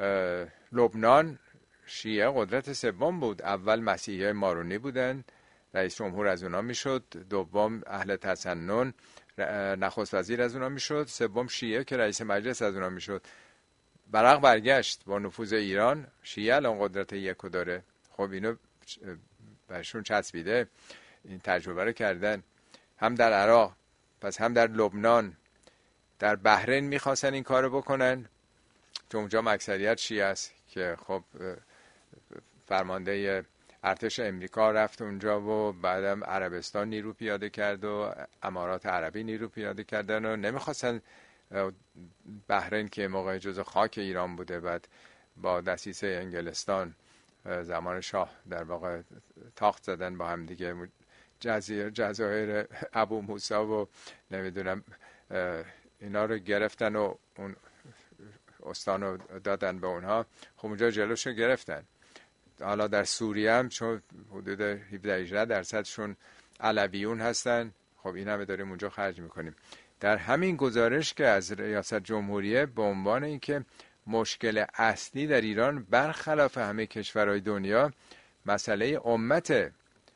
لبنان شیعه قدرت سوم بود، اول مسیحی مارونی بودن، رئیس جمهور از اونا میشد، دوم اهل تسنن نخست وزیر از اونا میشد، سوم شیعه که رئیس مجلس از اونا میشد. برق برگشت با نفوذ ایران، شیعه الان قدرت یکو داره. خب اینو برشون چسبیده، این تجربه رو کردن، هم در عراق، پس هم در لبنان. در بحرین میخواستن این کارو بکنن چون اونجا اکثریت شیعه است، که خب فرمانده ارتش امریکا رفت اونجا و بعدم عربستان نیرو پیاده کرد و امارات عربی نیرو پیاده کردن و نمیخواستن بحرین که موقع جزو خاک ایران بوده، بعد با دسیسه انگلستان زمان شاه در واقع تاخت زدن با هم دیگه، جزایر جزایر ابو موسی و نمیدونم اینا رو گرفتن و اون استان رو دادن به اونها. خب اونجا جلوشو گرفتن. حالا در سوریه هم چون حدود هفده هجده درصدشون علویون هستن، خب این همه داریم اونجا خرج میکنیم. در همین گزارش که از ریاست جمهوریه به عنوان اینکه مشکل اصلی در ایران برخلاف همه کشورهای دنیا مسئله امته،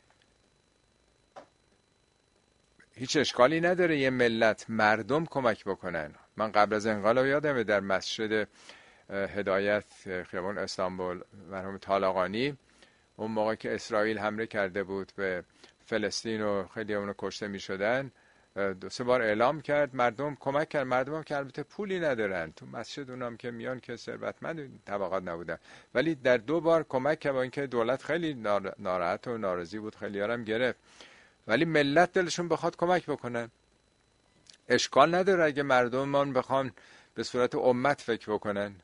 هیچ اشکالی نداره یه ملت مردم کمک بکنن. من قبل از انقلاب یادمه در مسجد هدایت خیابان استانبول مرحوم طالقانی، اون موقع که اسرائیل حمله کرده بود به فلسطین و خیلی اونو کشته می شدن، دو سه بار اعلام کرد مردم کمک کرد. مردم هم که البته پولی ندارن، تو مسجد اونام که میان که ثروتمند طبقات نبودن، ولی در دو بار کمک کرد، با اینکه دولت خیلی ناراحت و ناراضی بود، خیلی هم گرفت، ولی ملت دلشون بخواد کمک بکنن. اشکال نداره اگه مردمان بخوان به صورت امت فکر بکنن،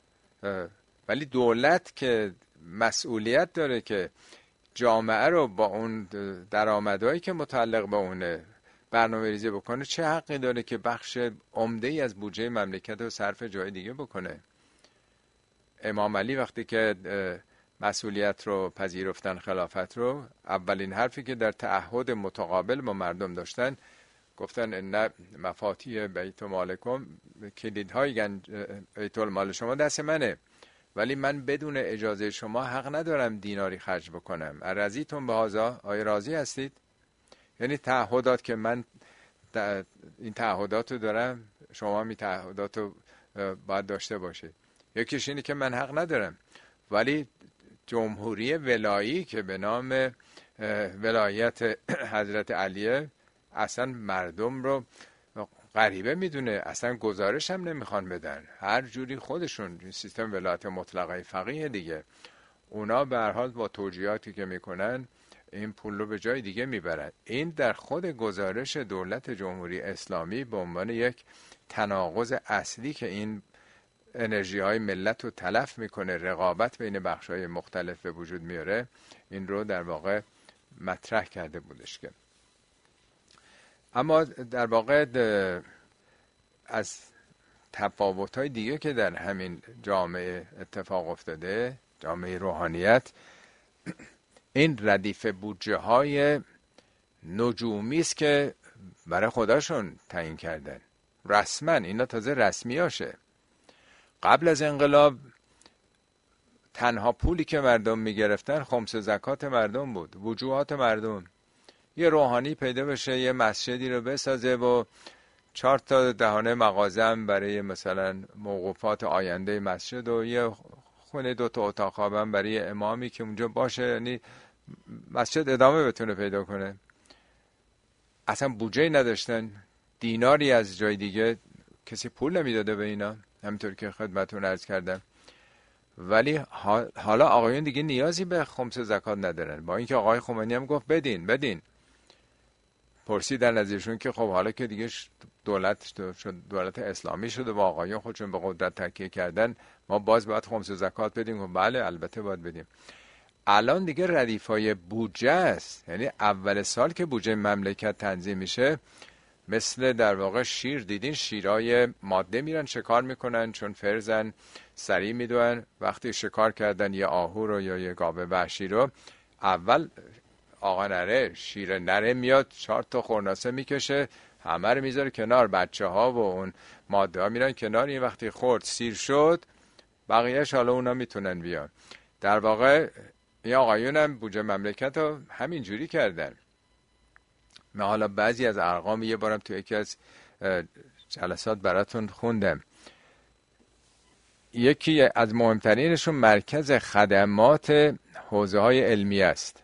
ولی دولت که مسئولیت داره که جامعه رو با اون درآمدهایی که متعلق به اونه برنامه ریزی بکنه، چه حقی داره که بخش عمده ای از بودجه مملکت رو صرف جای دیگه بکنه؟ امام علی وقتی که مسئولیت رو پذیرفتن، خلافت رو، اولین حرفی که در تعهد متقابل با مردم داشتن، گفتن ان مفاتیح بیت مالکم، کلیدهای گنج بیت المال شما دست منه، ولی من بدون اجازه شما حق ندارم دیناری خرج بکنم. ارضیتم بهذا، آیا راضی هستید؟ یعنی تعهدات که من این تعهدات رو دارم، شما می تعهدات رو باید داشته باشید. یکیش اینه که من حق ندارم، ولی جمهوری ولایی که به نام ولایت حضرت علیه اصلا مردم رو غریبه میدونه، اصلا گزارش هم نمیخوان بدن، هر جوری خودشون سیستم ولایت مطلقه فقیه دیگه، اونا به هر حال با توجیهاتی که میکنن این پول رو به جای دیگه میبرن. این در خود گزارش دولت جمهوری اسلامی به عنوان یک تناقض اصلی که این انرژی های ملت رو تلف میکنه، رقابت بین بخش های مختلف به وجود میاره، این رو در واقع مطرح کرده بودش. که اما در واقع از تفاوت های دیگه که در همین جامعه اتفاق افتاده، جامعه روحانیت، این ردیف بودجه های نجومی است که برای خودشون تعیین کردن رسما. اینا تازه رسمی هاشه. قبل از انقلاب تنها پولی که مردم میگرفتن خمس زکات مردم بود، وجوهات مردم. یه روحانی پیدا بشه یه مسجدی رو بسازه و چهار تا دهانه مغازم برای مثلا موقوفات آینده مسجد و یه خونه دو تا اتاق خوابم برای امامی که اونجا باشه، یعنی مسجد ادامه بتونه پیدا کنه. اصلا بودجه نداشتن، دیناری از جای دیگه کسی پول نمیداده به اینا، همینطور که خدمتتون عرض کردم. ولی حالا آقایون دیگه نیازی به خمس زکات ندارن، با اینکه آقای خمینی هم گفت بدین بدین. پرسیدن از ایشون که خب حالا که دیگه دولت شد، دولت اسلامی شده و آقایون خودشون به قدرت تکیه کردن، ما باز باید خمس زکات بدیم. و بله البته باید بدیم. الان دیگه ردیفای بودجه است، یعنی اول سال که بودجه مملکت تنظیم میشه، مثل در واقع شیر دیدین، شیرای ماده میرن شکار میکنن، چون فرزن سریع میدون. وقتی شکار کردن یه آهو رو یا یه گاو وحشی رو، اول آقا نره، شیر نره میاد چهار تا خورناسه میکشه، همه رو میذاره کنار، بچه ها و اون ماده ها میرن کنار. این وقتی خورد سیر شد، بقیهش حالا اونا میتونن بیان. در واقع این آقایون هم بودجه مملکت رو همین جوری کردن. من حالا بعضی از ارقام یه بارم تو یکی از جلسات براتون خوندم. یکی از مهمترینشون مرکز خدمات حوزه های علمی است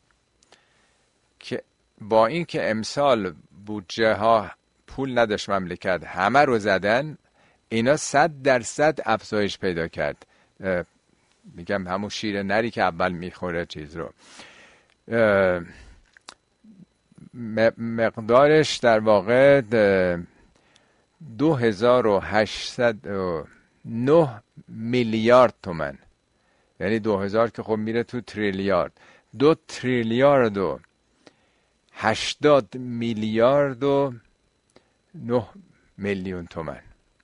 که با این که امسال بودجه ها پول نداشت مملکت، همه رو زدن، اینا صد درصد افزایش پیدا کرد. میگم همون شیر نری که اول میخوره چیز رو، مقدارش در واقع دو هزار و هشتصد و نه میلیارد تومن، یعنی دو هزار که خب میره تو تریلیارد، دو تریلیارد و هشتاد میلیارد و نه میلیون تومن.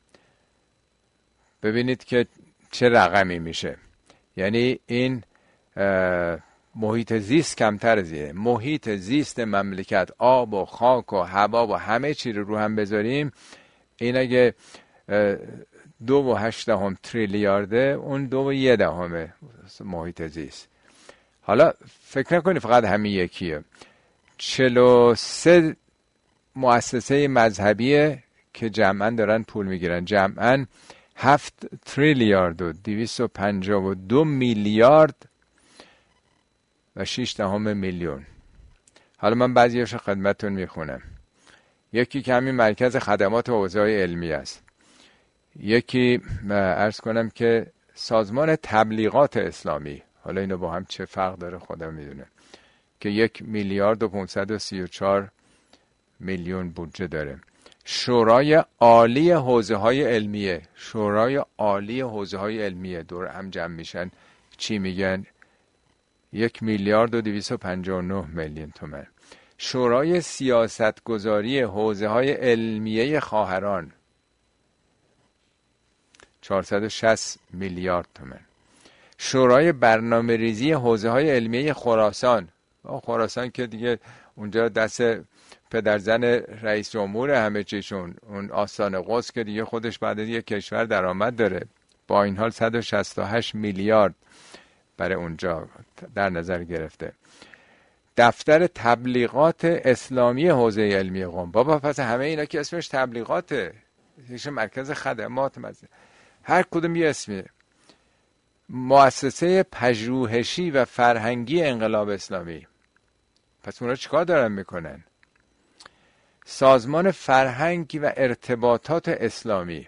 ببینید که چه رقمی میشه. یعنی این محیط زیست کمتر زیه، محیط زیست مملکت، آب و خاک و هوا و همه چی رو رو هم بذاریم، این اگه دو و هشت دهم تریلیارده، اون دو و یه دهمه محیط زیست. حالا فکر نکنی فقط همین یکیه. چهل و سه مؤسسه مذهبیه که جمعاً دارن پول میگیرن، جمعاً هفت تریلیارد و دویست و پنجاه و دو میلیارد و شش دهم میلیون. حالا من بعضیاشو خدمتتون میخونم. یکی که همین مرکز خدمات حوزه علمی است. یکی عرض کنم که سازمان تبلیغات اسلامی، حالا اینو با هم چه فرق داره خدا میدونه، که یک میلیارد و پانصد و سی و چهار میلیون بودجه داره. شورای عالی حوزه های علمیه، شورای عالی حوزه های علمیه دور هم جمع میشن، چی میگن؟ یک میلیارد و دویست و پنجاه و نه میلیون تومان. شورای سیاست گذاری حوزه های علمیه خواهران چهارصد و شصت میلیارد تومان. شورای برنامه ریزی حوزه های علمیه خراسان، خراسان که دیگه اونجا دست پدرزن رئیس جمهور همه چیشون، اون آستان قدس که دیگه خودش بعد دیگه کشور درآمد داره، با این حال صد و شصت و هشت میلیارد برای اونجا در نظر گرفته. دفتر تبلیغات اسلامی حوزه علمی قم، بابا پس همه اینا که اسمش تبلیغاته، یکیش مرکز خدمات مزه. هر کدوم یه اسمیه. مؤسسه پژوهشی و فرهنگی انقلاب اسلامی، پس اونا چیکار دارن میکنن؟ سازمان فرهنگی و ارتباطات اسلامی،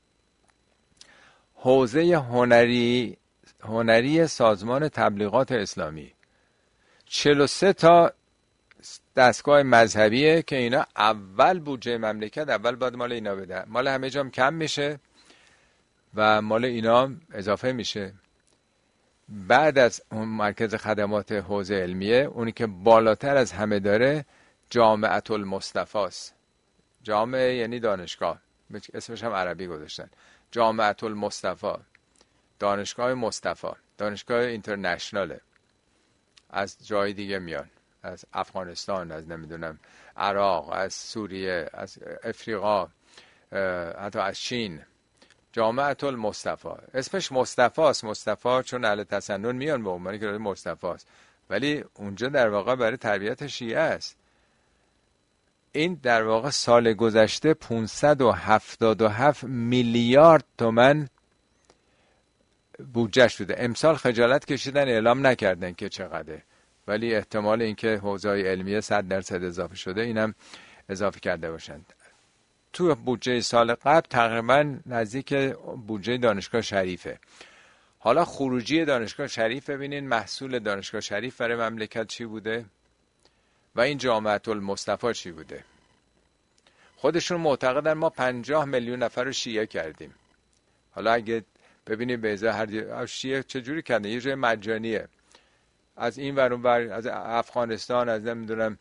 حوزه هنری هنری سازمان تبلیغات اسلامی، چهل و سه تا دستگاه مذهبیه که اینا اول بودجه مملکت اول باید مال اینا بده، مال همه جام کم میشه و مال اینا اضافه میشه. بعد از اون مرکز خدمات حوزه علمیه، اونی که بالاتر از همه داره جامعه المصطفی است. جامعه یعنی دانشگاه، اسمش هم عربی گذاشتن، جامعه المصطفی، دانشگاه مصطفی، دانشگاه اینترنشناله، از جای دیگه میان، از افغانستان، از نمیدونم عراق، از سوریه، از افریقا، حتی از چین. جامعه المصطفی اسمش مصطفی است، مصطفی چون اهل تسنن میان به عنوانی که مصطفی است، ولی اونجا در واقع برای تربیت شیعه است. این در واقع سال گذشته پانصد و هفتاد و هفت میلیارد تومان بودجه شده. امسال خجالت کشیدن اعلام نکردن که چقدره. ولی احتمال اینکه حوزه‌های علمیه صد درصد اضافه شده اینم اضافه کرده باشند. تو بودجه سال قبل تقریبا نزدیک بودجه دانشگاه شریفه. حالا خروجی دانشگاه شریف ببینین محصول دانشگاه شریف برای مملکت چی بوده و این جامعه المصطفی چی بوده. خودشون معتقدن ما پنجاه میلیون نفر رو شیعه کردیم. حالا اگه ببینید به ازای هر شیعه چجوری کردن، یه جای مجانیه، از این ور اون ور، از افغانستان، از نمیدونم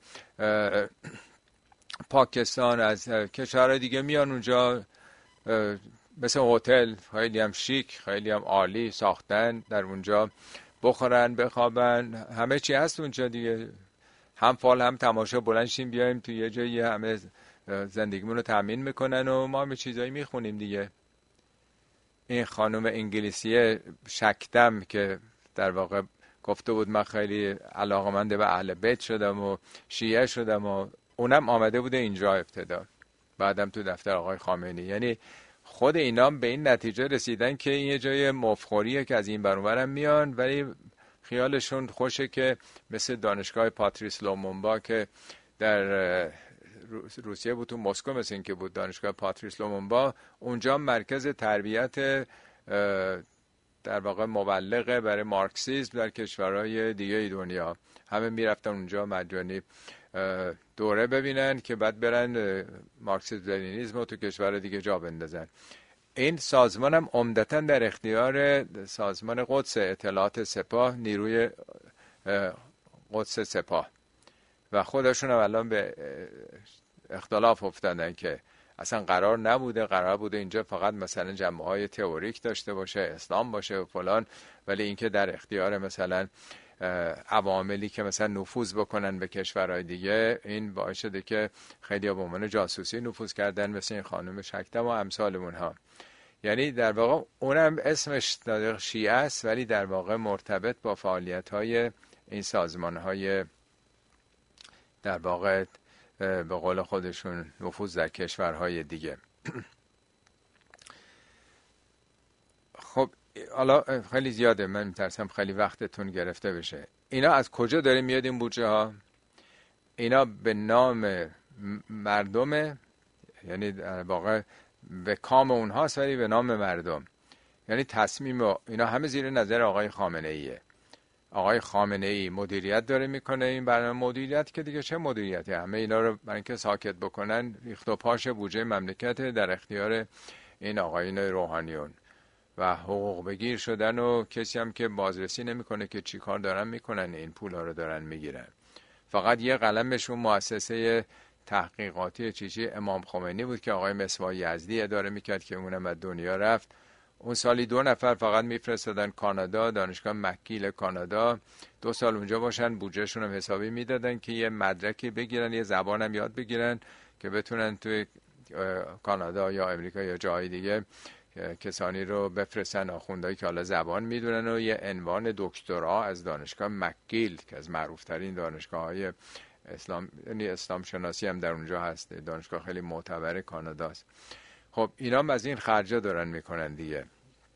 پاکستان، از کشورهای دیگه میان اونجا، مثل هتل خیلی هم شیک، خیلی هم عالی ساختن، در اونجا بخورن بخوابن، همه چی هست اونجا دیگه، هم فال هم تماشا، بلند شیم بیایم تو یه جایی همه زندگیمون رو تامین میکنن و ما همه چیزایی میخونیم دیگه. این خانم انگلیسیه شکدم که در واقع گفته بود من خیلی علاقمند به اهل بیت شدم و شیعه شدم و اونم آمده بوده اینجا ابتدا، بعدم تو دفتر آقای خامنه‌ای. یعنی خود اینا به این نتیجه رسیدن که این یه جای مفخوریه که از این بر اونورم میان، ولی خیالشون خوشه که مثل دانشگاه پاتریس لومونبا که در روسیه بود، تو مسکو مثل این که بود دانشگاه پاتریس لومونبا، اونجا مرکز تربیت در واقع مبلغه برای مارکسیسم در کشورهای دیگه دنیا. همه میرفتن اونجا مجانی دوره ببینن که بعد برن مارکسیسم لنینیسم رو تو کشور دیگه جا بندازن. این سازمان هم عمدتاً در اختیار سازمان قدس اطلاعات سپاه، نیروی قدس سپاه، و خودشون هم الان به اختلاف افتادن که اصلا قرار نبوده، قرار بوده اینجا فقط مثلا جنبه های تئوریک داشته باشه، اسلام باشه و فلان، ولی اینکه در اختیار مثلا عواملی که مثلا نفوذ بکنن به کشورهای دیگه، این باعث شده که خیلی به عنوان جاسوسی نفوذ کردن، مثل این خانم شکدم و امثال اونها. یعنی در واقع اونم اسمش شیعه است، ولی در واقع مرتبط با فعالیت‌های این سازمان‌های در واقع به قول خودشون نفوذ در کشورهای دیگه. خب حالا خیلی زیاده، من میترسم خیلی وقتتون گرفته بشه. اینا از کجا داره میاد این بودجه ها؟ اینا به نام مردمه، یعنی در واقع به کام اونهاست ولی به نام مردم. یعنی تصمیم اینا همه زیر نظر آقای خامنه ایه. آقای خامنه ای مدیریت داره میکنه این برنامه. مدیریت که دیگه چه مدیریتی، همه اینا رو برای اینکه ساکت بکنن ریخت و پاش بودجه مملکت در اختیار این آقایون روحانیون و حقوق بگیر شدن و کسی هم که بازرسی نمیکنه که چی کار دارن میکنن، این پولا رو دارن میگیرن. فقط یه قلمشون مؤسسه تحقیقاتی چیزی امام خمینی بود که آقای مصباح یزدی اداره میکرد که اونم از دنیا رفت. اون سالی دو نفر فقط میفرستادن کانادا، دانشگاه مکگیل کانادا، دو سال اونجا باشن، بودجهشون هم حسابی میدادن که یه مدرکی بگیرن، یه زبانم یاد بگیرن که بتونن توی کانادا یا امریکا یا جای دیگه کسانی رو بفرستن، آخوندهایی که حالا زبان میدونن و یه عنوان دکترا از دانشگاه مکگیل که از معروفترین دانشگاه‌های اسلام، یعنی اسلام شناسی هم در اونجا هست، دانشگاه خیلی معتبر کاناداست. خب اینا هم از این خرجا دارن میکنن دیگه.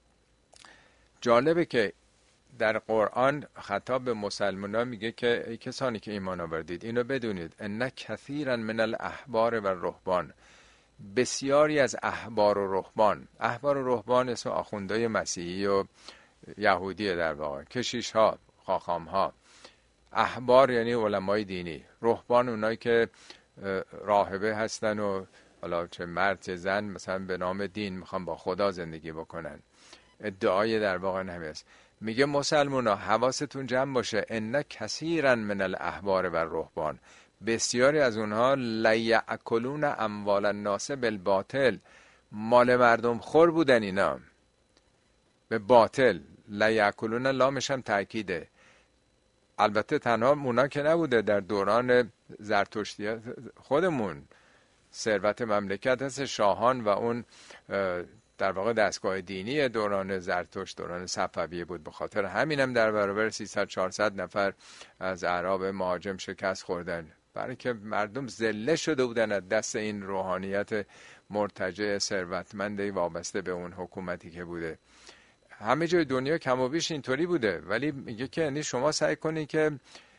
جالبه که در قرآن خطاب به مسلمانان میگه که ای کسانی که ایمان آوردید اینو بدونید ان کثیرا من الاحبار و الرهبان، بسیاری از احبار و رهبان، احبار و رهبان اسم آخوندهای مسیحی و یهودیه، در واقع کشیش ها، خاخام ها. احبار یعنی علمای دینی، رهبان اونایی که راهبه هستن و حالا چه مرد چه زن مثلا به نام دین میخوان با خدا زندگی بکنن. ادعای در واقع همین است. میگه مسلمونا حواستون جمع باشه، ان کثیرا من الاحبار و الرهبان، بسیاری از اونها لیأکلون اموال الناس بالباطل، مال مردم خور بودن اینا به باطل. لیأکلون لامش هم تأکیده. البته تنها اونا که نبوده، در دوران زرتشتی خودمون ثروت مملکت هست شاهان و اون در واقع دستگاه دینی دوران زرتشت، دوران صفویه بود. به خاطر همینم در برابر سیصد چهارصد نفر از اعراب مهاجم شکست خوردن، برای که مردم ذله شده بودن از دست این روحانیت مرتجع ثروتمند وابسته به اون حکومتی که بوده. همه جای دنیا کم و بیش اینطوری بوده، ولی میگه که یعنی شما سعی کنید که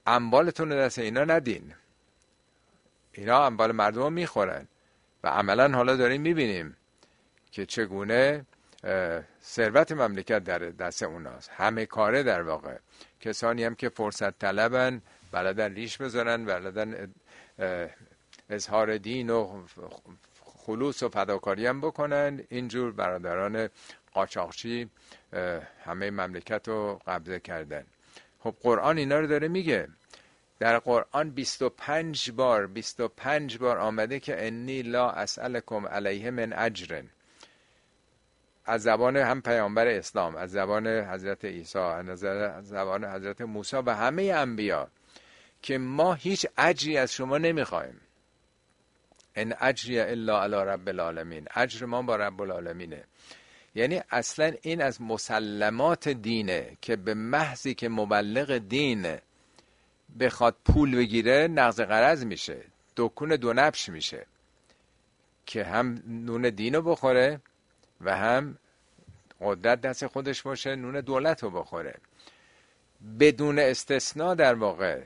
اموالتون رو دست اینا ندین، اینا اموال مردم رو میخورن. و عملا حالا داریم میبینیم که چگونه ثروت مملکت در دست اوناست، همه کاره در واقع. کسانی هم که فرصت طلبن، بلدن ریش بذارن، بلدن اظهار دین و خلوص و فداکاری هم بکنن، اینجور برادران قاچاقچی همه مملکت رو قبضه کردن. خب قرآن اینا رو داره میگه. در قرآن بیست و پنج بار بیست و پنج بار آمده که انی لا اسألکم علیه من اجر، از زبان هم پیامبر اسلام، از زبان حضرت عیسی، از زبان حضرت موسی و همه انبیا، که ما هیچ اجری از شما نمیخوایم. ان اجری الا علی رب العالمین، اجر ما با رب العالمینه. یعنی اصلا این از مسلمات دینه که به محضی که مبلغ دین بخواد پول بگیره نقض قرض میشه، دکون دو نبش میشه، که هم نون دینو بخوره و هم قدرت دست خودش باشه نون دولت رو بخوره. بدون استثناء در واقع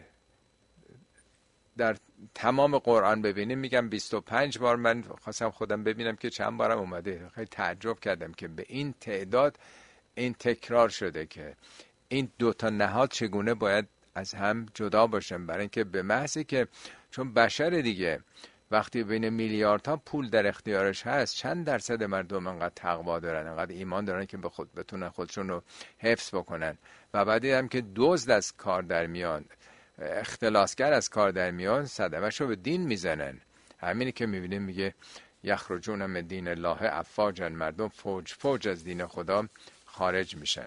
در تمام قرآن ببینیم، میگم بیست و پنج بار، من خواستم خودم ببینم که چند بارم اومده، خیلی تعجب کردم که به این تعداد این تکرار شده که این دوتا نهاد چگونه باید از هم جدا باشن. برای اینکه به محضی که چون بشر دیگه وقتی بین میلیاردها پول در اختیارش هست، چند درصد مردم انقدر تقوا دارن، انقدر ایمان دارن که به خود بتونن خودشون رو حفظ بکنن. و بعدی هم که دزد از کار در میان، اختلاسگر از کار در میان، صدمه‌شو به دین میزنن. همینی که میبینیم میگه یخرجون من دین الله افواجا، مردم فوج فوج از دین خدا خارج میشن.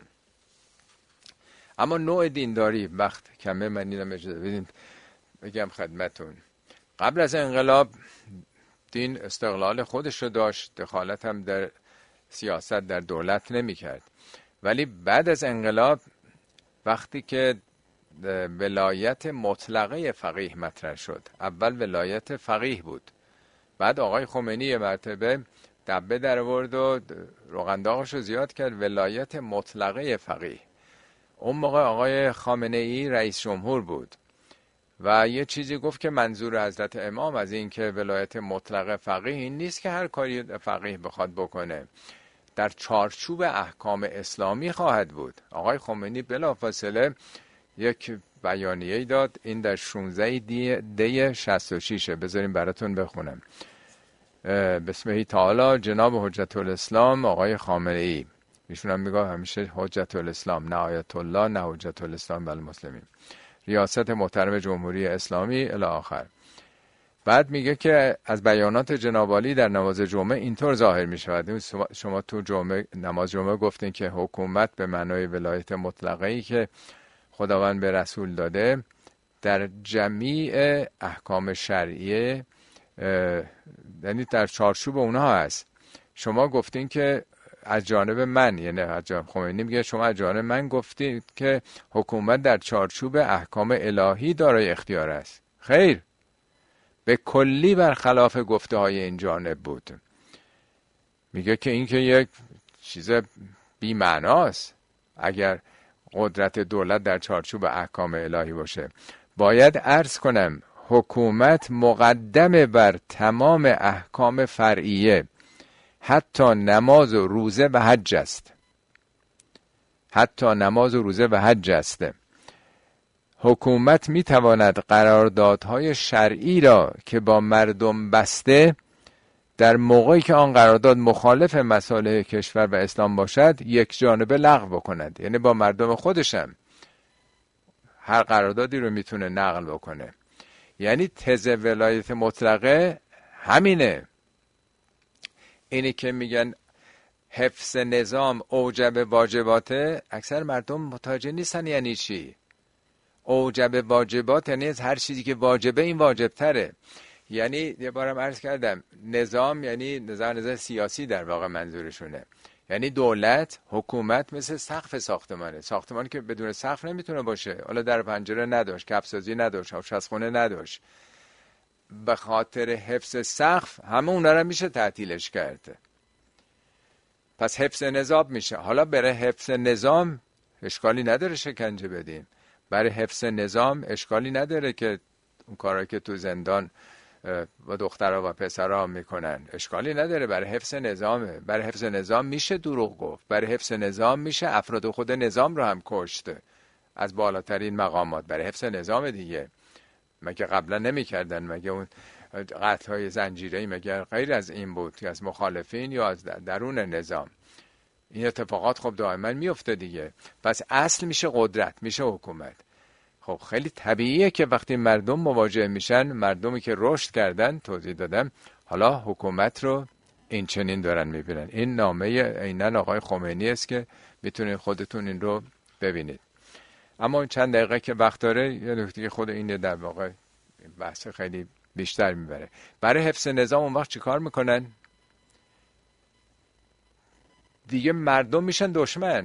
اما نوع دینداری، وقت کمه، من اینم اجازه بدین بگم خدمتون. قبل از انقلاب دین استقلال خودش رو داشت، دخالت هم در سیاست در دولت نمی کرد. ولی بعد از انقلاب وقتی که ولایت مطلقه فقیه مطرح شد، اول ولایت فقیه بود، بعد آقای خمینی یه مرتبه دبه در آورد و روغنداغش رو زیاد کرد، ولایت مطلقه فقیه. اون موقع آقای خامنه ای رئیس جمهور بود و یه چیزی گفت که منظور حضرت امام از این که ولایت مطلق فقیه این نیست که هر کاری فقیه بخواد بکنه، در چارچوب احکام اسلامی خواهد بود. آقای خمینی بلافاصله یک بیانیه داد، این در شانزده دی شصت و شش، بذاریم براتون بخونم. بسم تعالی جناب حجت الاسلام آقای خامنه ای، ایشون هم میگه همیشه حجت الاسلام، نه آیت الله نه حجت الاسلام بل مسلمین، ریاست محترم جمهوری اسلامی الی آخر. بعد میگه که از بیانات جناب عالی در نماز جمعه اینطور ظاهر میشود، شما تو جمعه نماز جمعه گفتین که حکومت به معنای ولایت مطلقه ای که خداوند به رسول داده در جمیع احکام شرعیه، یعنی در چارچوب اونها هست. شما گفتین که از جانب من، یعنی از جانب خمینی میگه شما از جانب من گفتید که حکومت در چارچوب احکام الهی دارای اختیار است. خیر، به کلی برخلاف گفته های این جانب بود. میگه که این که یک چیز بی معناست اگر قدرت دولت در چارچوب احکام الهی باشه. باید عرض کنم حکومت مقدم بر تمام احکام فرعیه، حتی نماز و روزه و حج است. حتی نماز و روزه و حج است. حکومت می تواند قراردادهای شرعی را که با مردم بسته، در موقعی که آن قرارداد مخالف مصالح کشور و اسلام باشد یک جانبه لغو بکند. یعنی با مردم خودشم هر قراردادی رو میتونه نقل بکنه. یعنی تز ولایت مطلقه همینه. اینی که میگن حفظ نظام اوجب واجباته، اکثر مردم متوجه نیستن یعنی چی. اوجب واجبات یعنی از هر چیزی که واجبه این واجب تره. یعنی یه بارم عرض کردم نظام یعنی نظام نظام سیاسی در واقع منظورشونه. یعنی دولت، حکومت مثل سقف ساختمانه. ساختمانی که بدون سقف نمیتونه باشه. حالا در پنجره نداشت، کفسازی نداشت، آشپزخونه نداشت. به خاطر حفظ سقف همه اونا رو میشه تعطیلش کرده. پس حفظ نظام میشه. حالا برای حفظ نظام اشکالی نداره شکنجه بدیم. برای حفظ نظام اشکالی نداره که اون کارهایی که تو زندان و دخترها و پسرها میکنن اشکالی نداره، برای حفظ نظامه. برای حفظ نظام میشه دروغ گفت، برای حفظ نظام میشه افراد خود نظام رو هم کشته از بالاترین مقامات، برای حفظ نظام دیگه. مگه قبلا نمیکردن؟ مگه اون قتل های زنجیره‌ای مگه غیر از این بود که از مخالفین یا از درون نظام؟ این اتفاقات خب دائما میفته دیگه. پس اصل میشه قدرت، میشه حکومت. خب خیلی طبیعیه که وقتی مردم مواجه میشن، مردمی که رشد کردن، توضیح دادم، حالا حکومت رو این چنین دارن میبینن. این نامه عیناً آقای خمینی است که میتونید خودتون این رو ببینید. اما چند دقیقه که وقت داره یه نکته خود این در واقع بحث خیلی بیشتر میبره. برای حفظ نظام اون وقت چیکار میکنن؟ دیگه مردم میشن دشمن،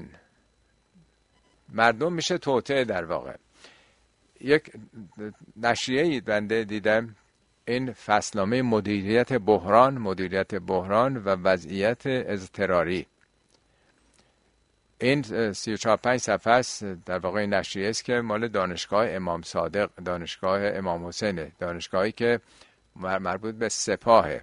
مردم میشه توطئه. در واقع یک نشریه‌ای بنده دیدم، این فصلنامه مدیریت بحران، مدیریت بحران و وضعیت اضطراری، این سی و چهار پنج صفحه است. در واقع این نشریه است که مال دانشگاه امام صادق، دانشگاه امام حسینه، دانشگاهی که مربوط به سپاهه.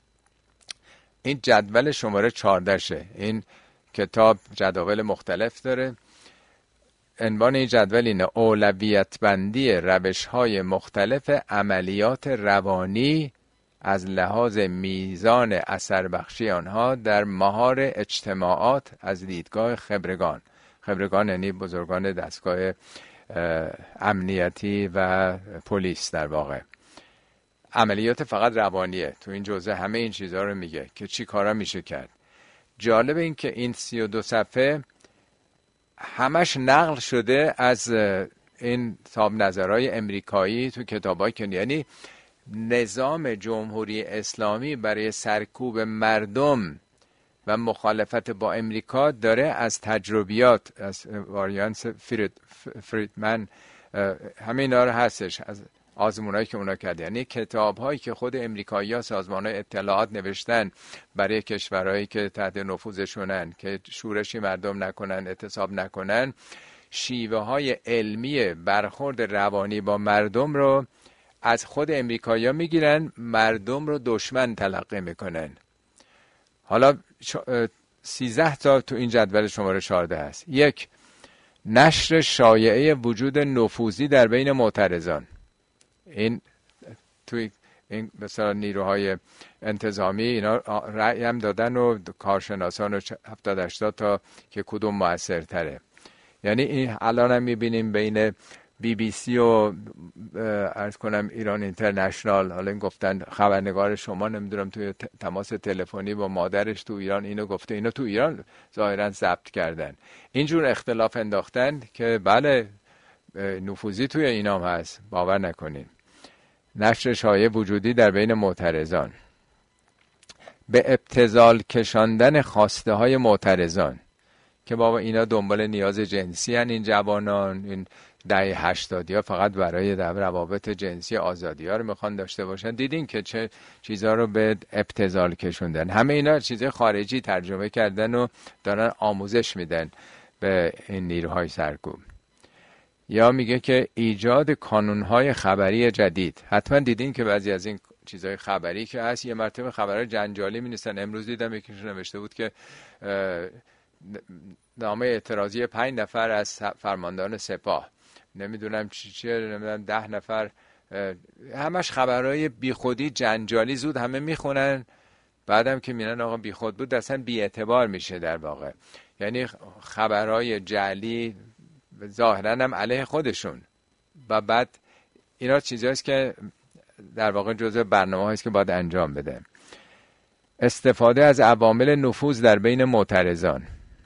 این جدول شماره چهارده شه. این کتاب جداول مختلف داره. عنوان این جدول اینه: اولویت بندی روش‌های مختلف عملیات روانی از لحاظ میزان اثر بخشی آنها در مهار اجتماعات از دیدگاه خبرگان. خبرگان یعنی بزرگان دستگاه امنیتی و پلیس. در واقع عملیات فقط روانیه، تو این جزء همه این چیزها رو میگه که چی کارا میشه کرد. جالب این که این سی و دو صفحه همش نقل شده از این صاحب نظرهای امریکایی تو کتابای که یعنی نظام جمهوری اسلامی برای سرکوب مردم و مخالفت با امریکا داره از تجربیات، از واریانس فرید، فریدمن، همه اینا رو هستش، از آزمونایی که اونا کرده. یعنی کتاب‌هایی که خود امریکایی‌ها، سازمان‌های اطلاعات نوشتن برای کشورهایی که تحت نفوذشونن که شورشی مردم نکنن، اعتصاب نکنن، شیوه‌های علمی برخورد روانی با مردم رو از خود امریکایی‌ها میگیرن، مردم رو دشمن تلقی میکنن. حالا سیزده تا تو این جدول شماره چهارده هست. یک، نشر شایعه وجود نفوذی در بین معترضان. این توی این مثلا نیروهای انتظامی اینا رأی هم دادن و کارشناسان و هفتاد هشتاد تا که کدوم موثرتره. یعنی این الان هم میبینیم بین بی بی سی و عرض کنم ایران اینترنشنال، حالا این گفتن خبرنگار شما نمیدونم توی تماس تلفنی با مادرش تو ایران اینو گفته، اینو تو ایران ظاهرا ضبط کردن. اینجور اختلاف انداختن که بله نفوذی توی اینام هست، باور نکنین. نشر شایعه وجودی در بین معترضان، به ابتذال کشاندن خواسته های معترضان که بابا اینا دنبال نیاز جنسی هن، این جوانان، این دهه هشتادی ها فقط برای روابط جنسی آزادی ها رو میخوان داشته باشن. دیدین که چه چیزها رو به ابتذال کشوندن. همه اینا چیزهای خارجی ترجمه کردن و دارن آموزش میدن به این نیروهای سرکوب. یا میگه که ایجاد کانونهای خبری جدید. حتما دیدین که بعضی از این چیزهای خبری که هست یه مرتبه خبرهای جنجالی می‌نویسن. امروز دیدم یکیشون نوشته بود که نامه اعتراضی پنج نفر از فرماندهان سپاه، نمیدونم چی چیه، نمیدونم ده نفر، همش خبرهای بیخودی جنجالی زود همه میخونن، بعدم که میرن آقا بیخود بود اصلا بی اعتبار میشه در واقع. یعنی خبرهای جعلی ظاهرا هم علیه خودشون. و بعد اینا چیزهاست که در واقع جزء برنامه هاییست که باید انجام بده. استفاده از عوامل نفوذ در بین معترضان،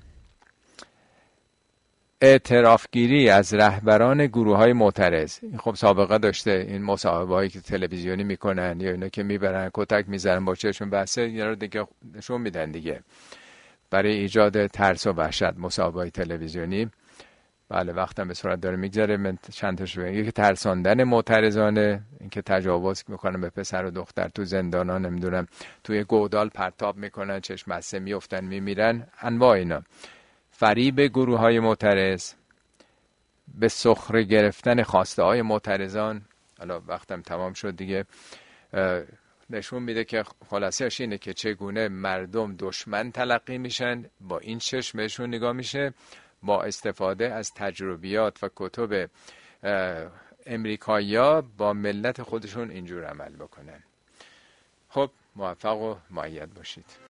اعترافگیری از رهبران گروه های معترض. این خب سابقه داشته، این مصاحبه هایی که تلویزیونی میکنن یا اینا که میبرن کتک میزنن با چشمون بحثه اینا رو دیگه نشون میدن دیگه برای ایجاد ترس و وحشت. مصاحبه های تلویزیونی بله وقتم به صورت داره میگذره، من چند تاشو بگم. یکی ترساندن معترضانه، اینکه تجاوز میکنن به پسر و دختر تو زندانا، نمیدونم توی گودال پرتاب میکنن، چشم بسته میافتن میمیرن، انواع اینا. فریب گروه های معترض، به سخره گرفتن خواسته های معترضان. حالا وقتم تمام شد دیگه. نشون میده که خلاصه‌اش اینه که چگونه مردم دشمن تلقی میشن، با این چشمشون نگاه میشه، با استفاده از تجربیات و کتب امریکایی‌ها با ملت خودشون اینجور عمل بکنن. خب موفق و مؤید باشید.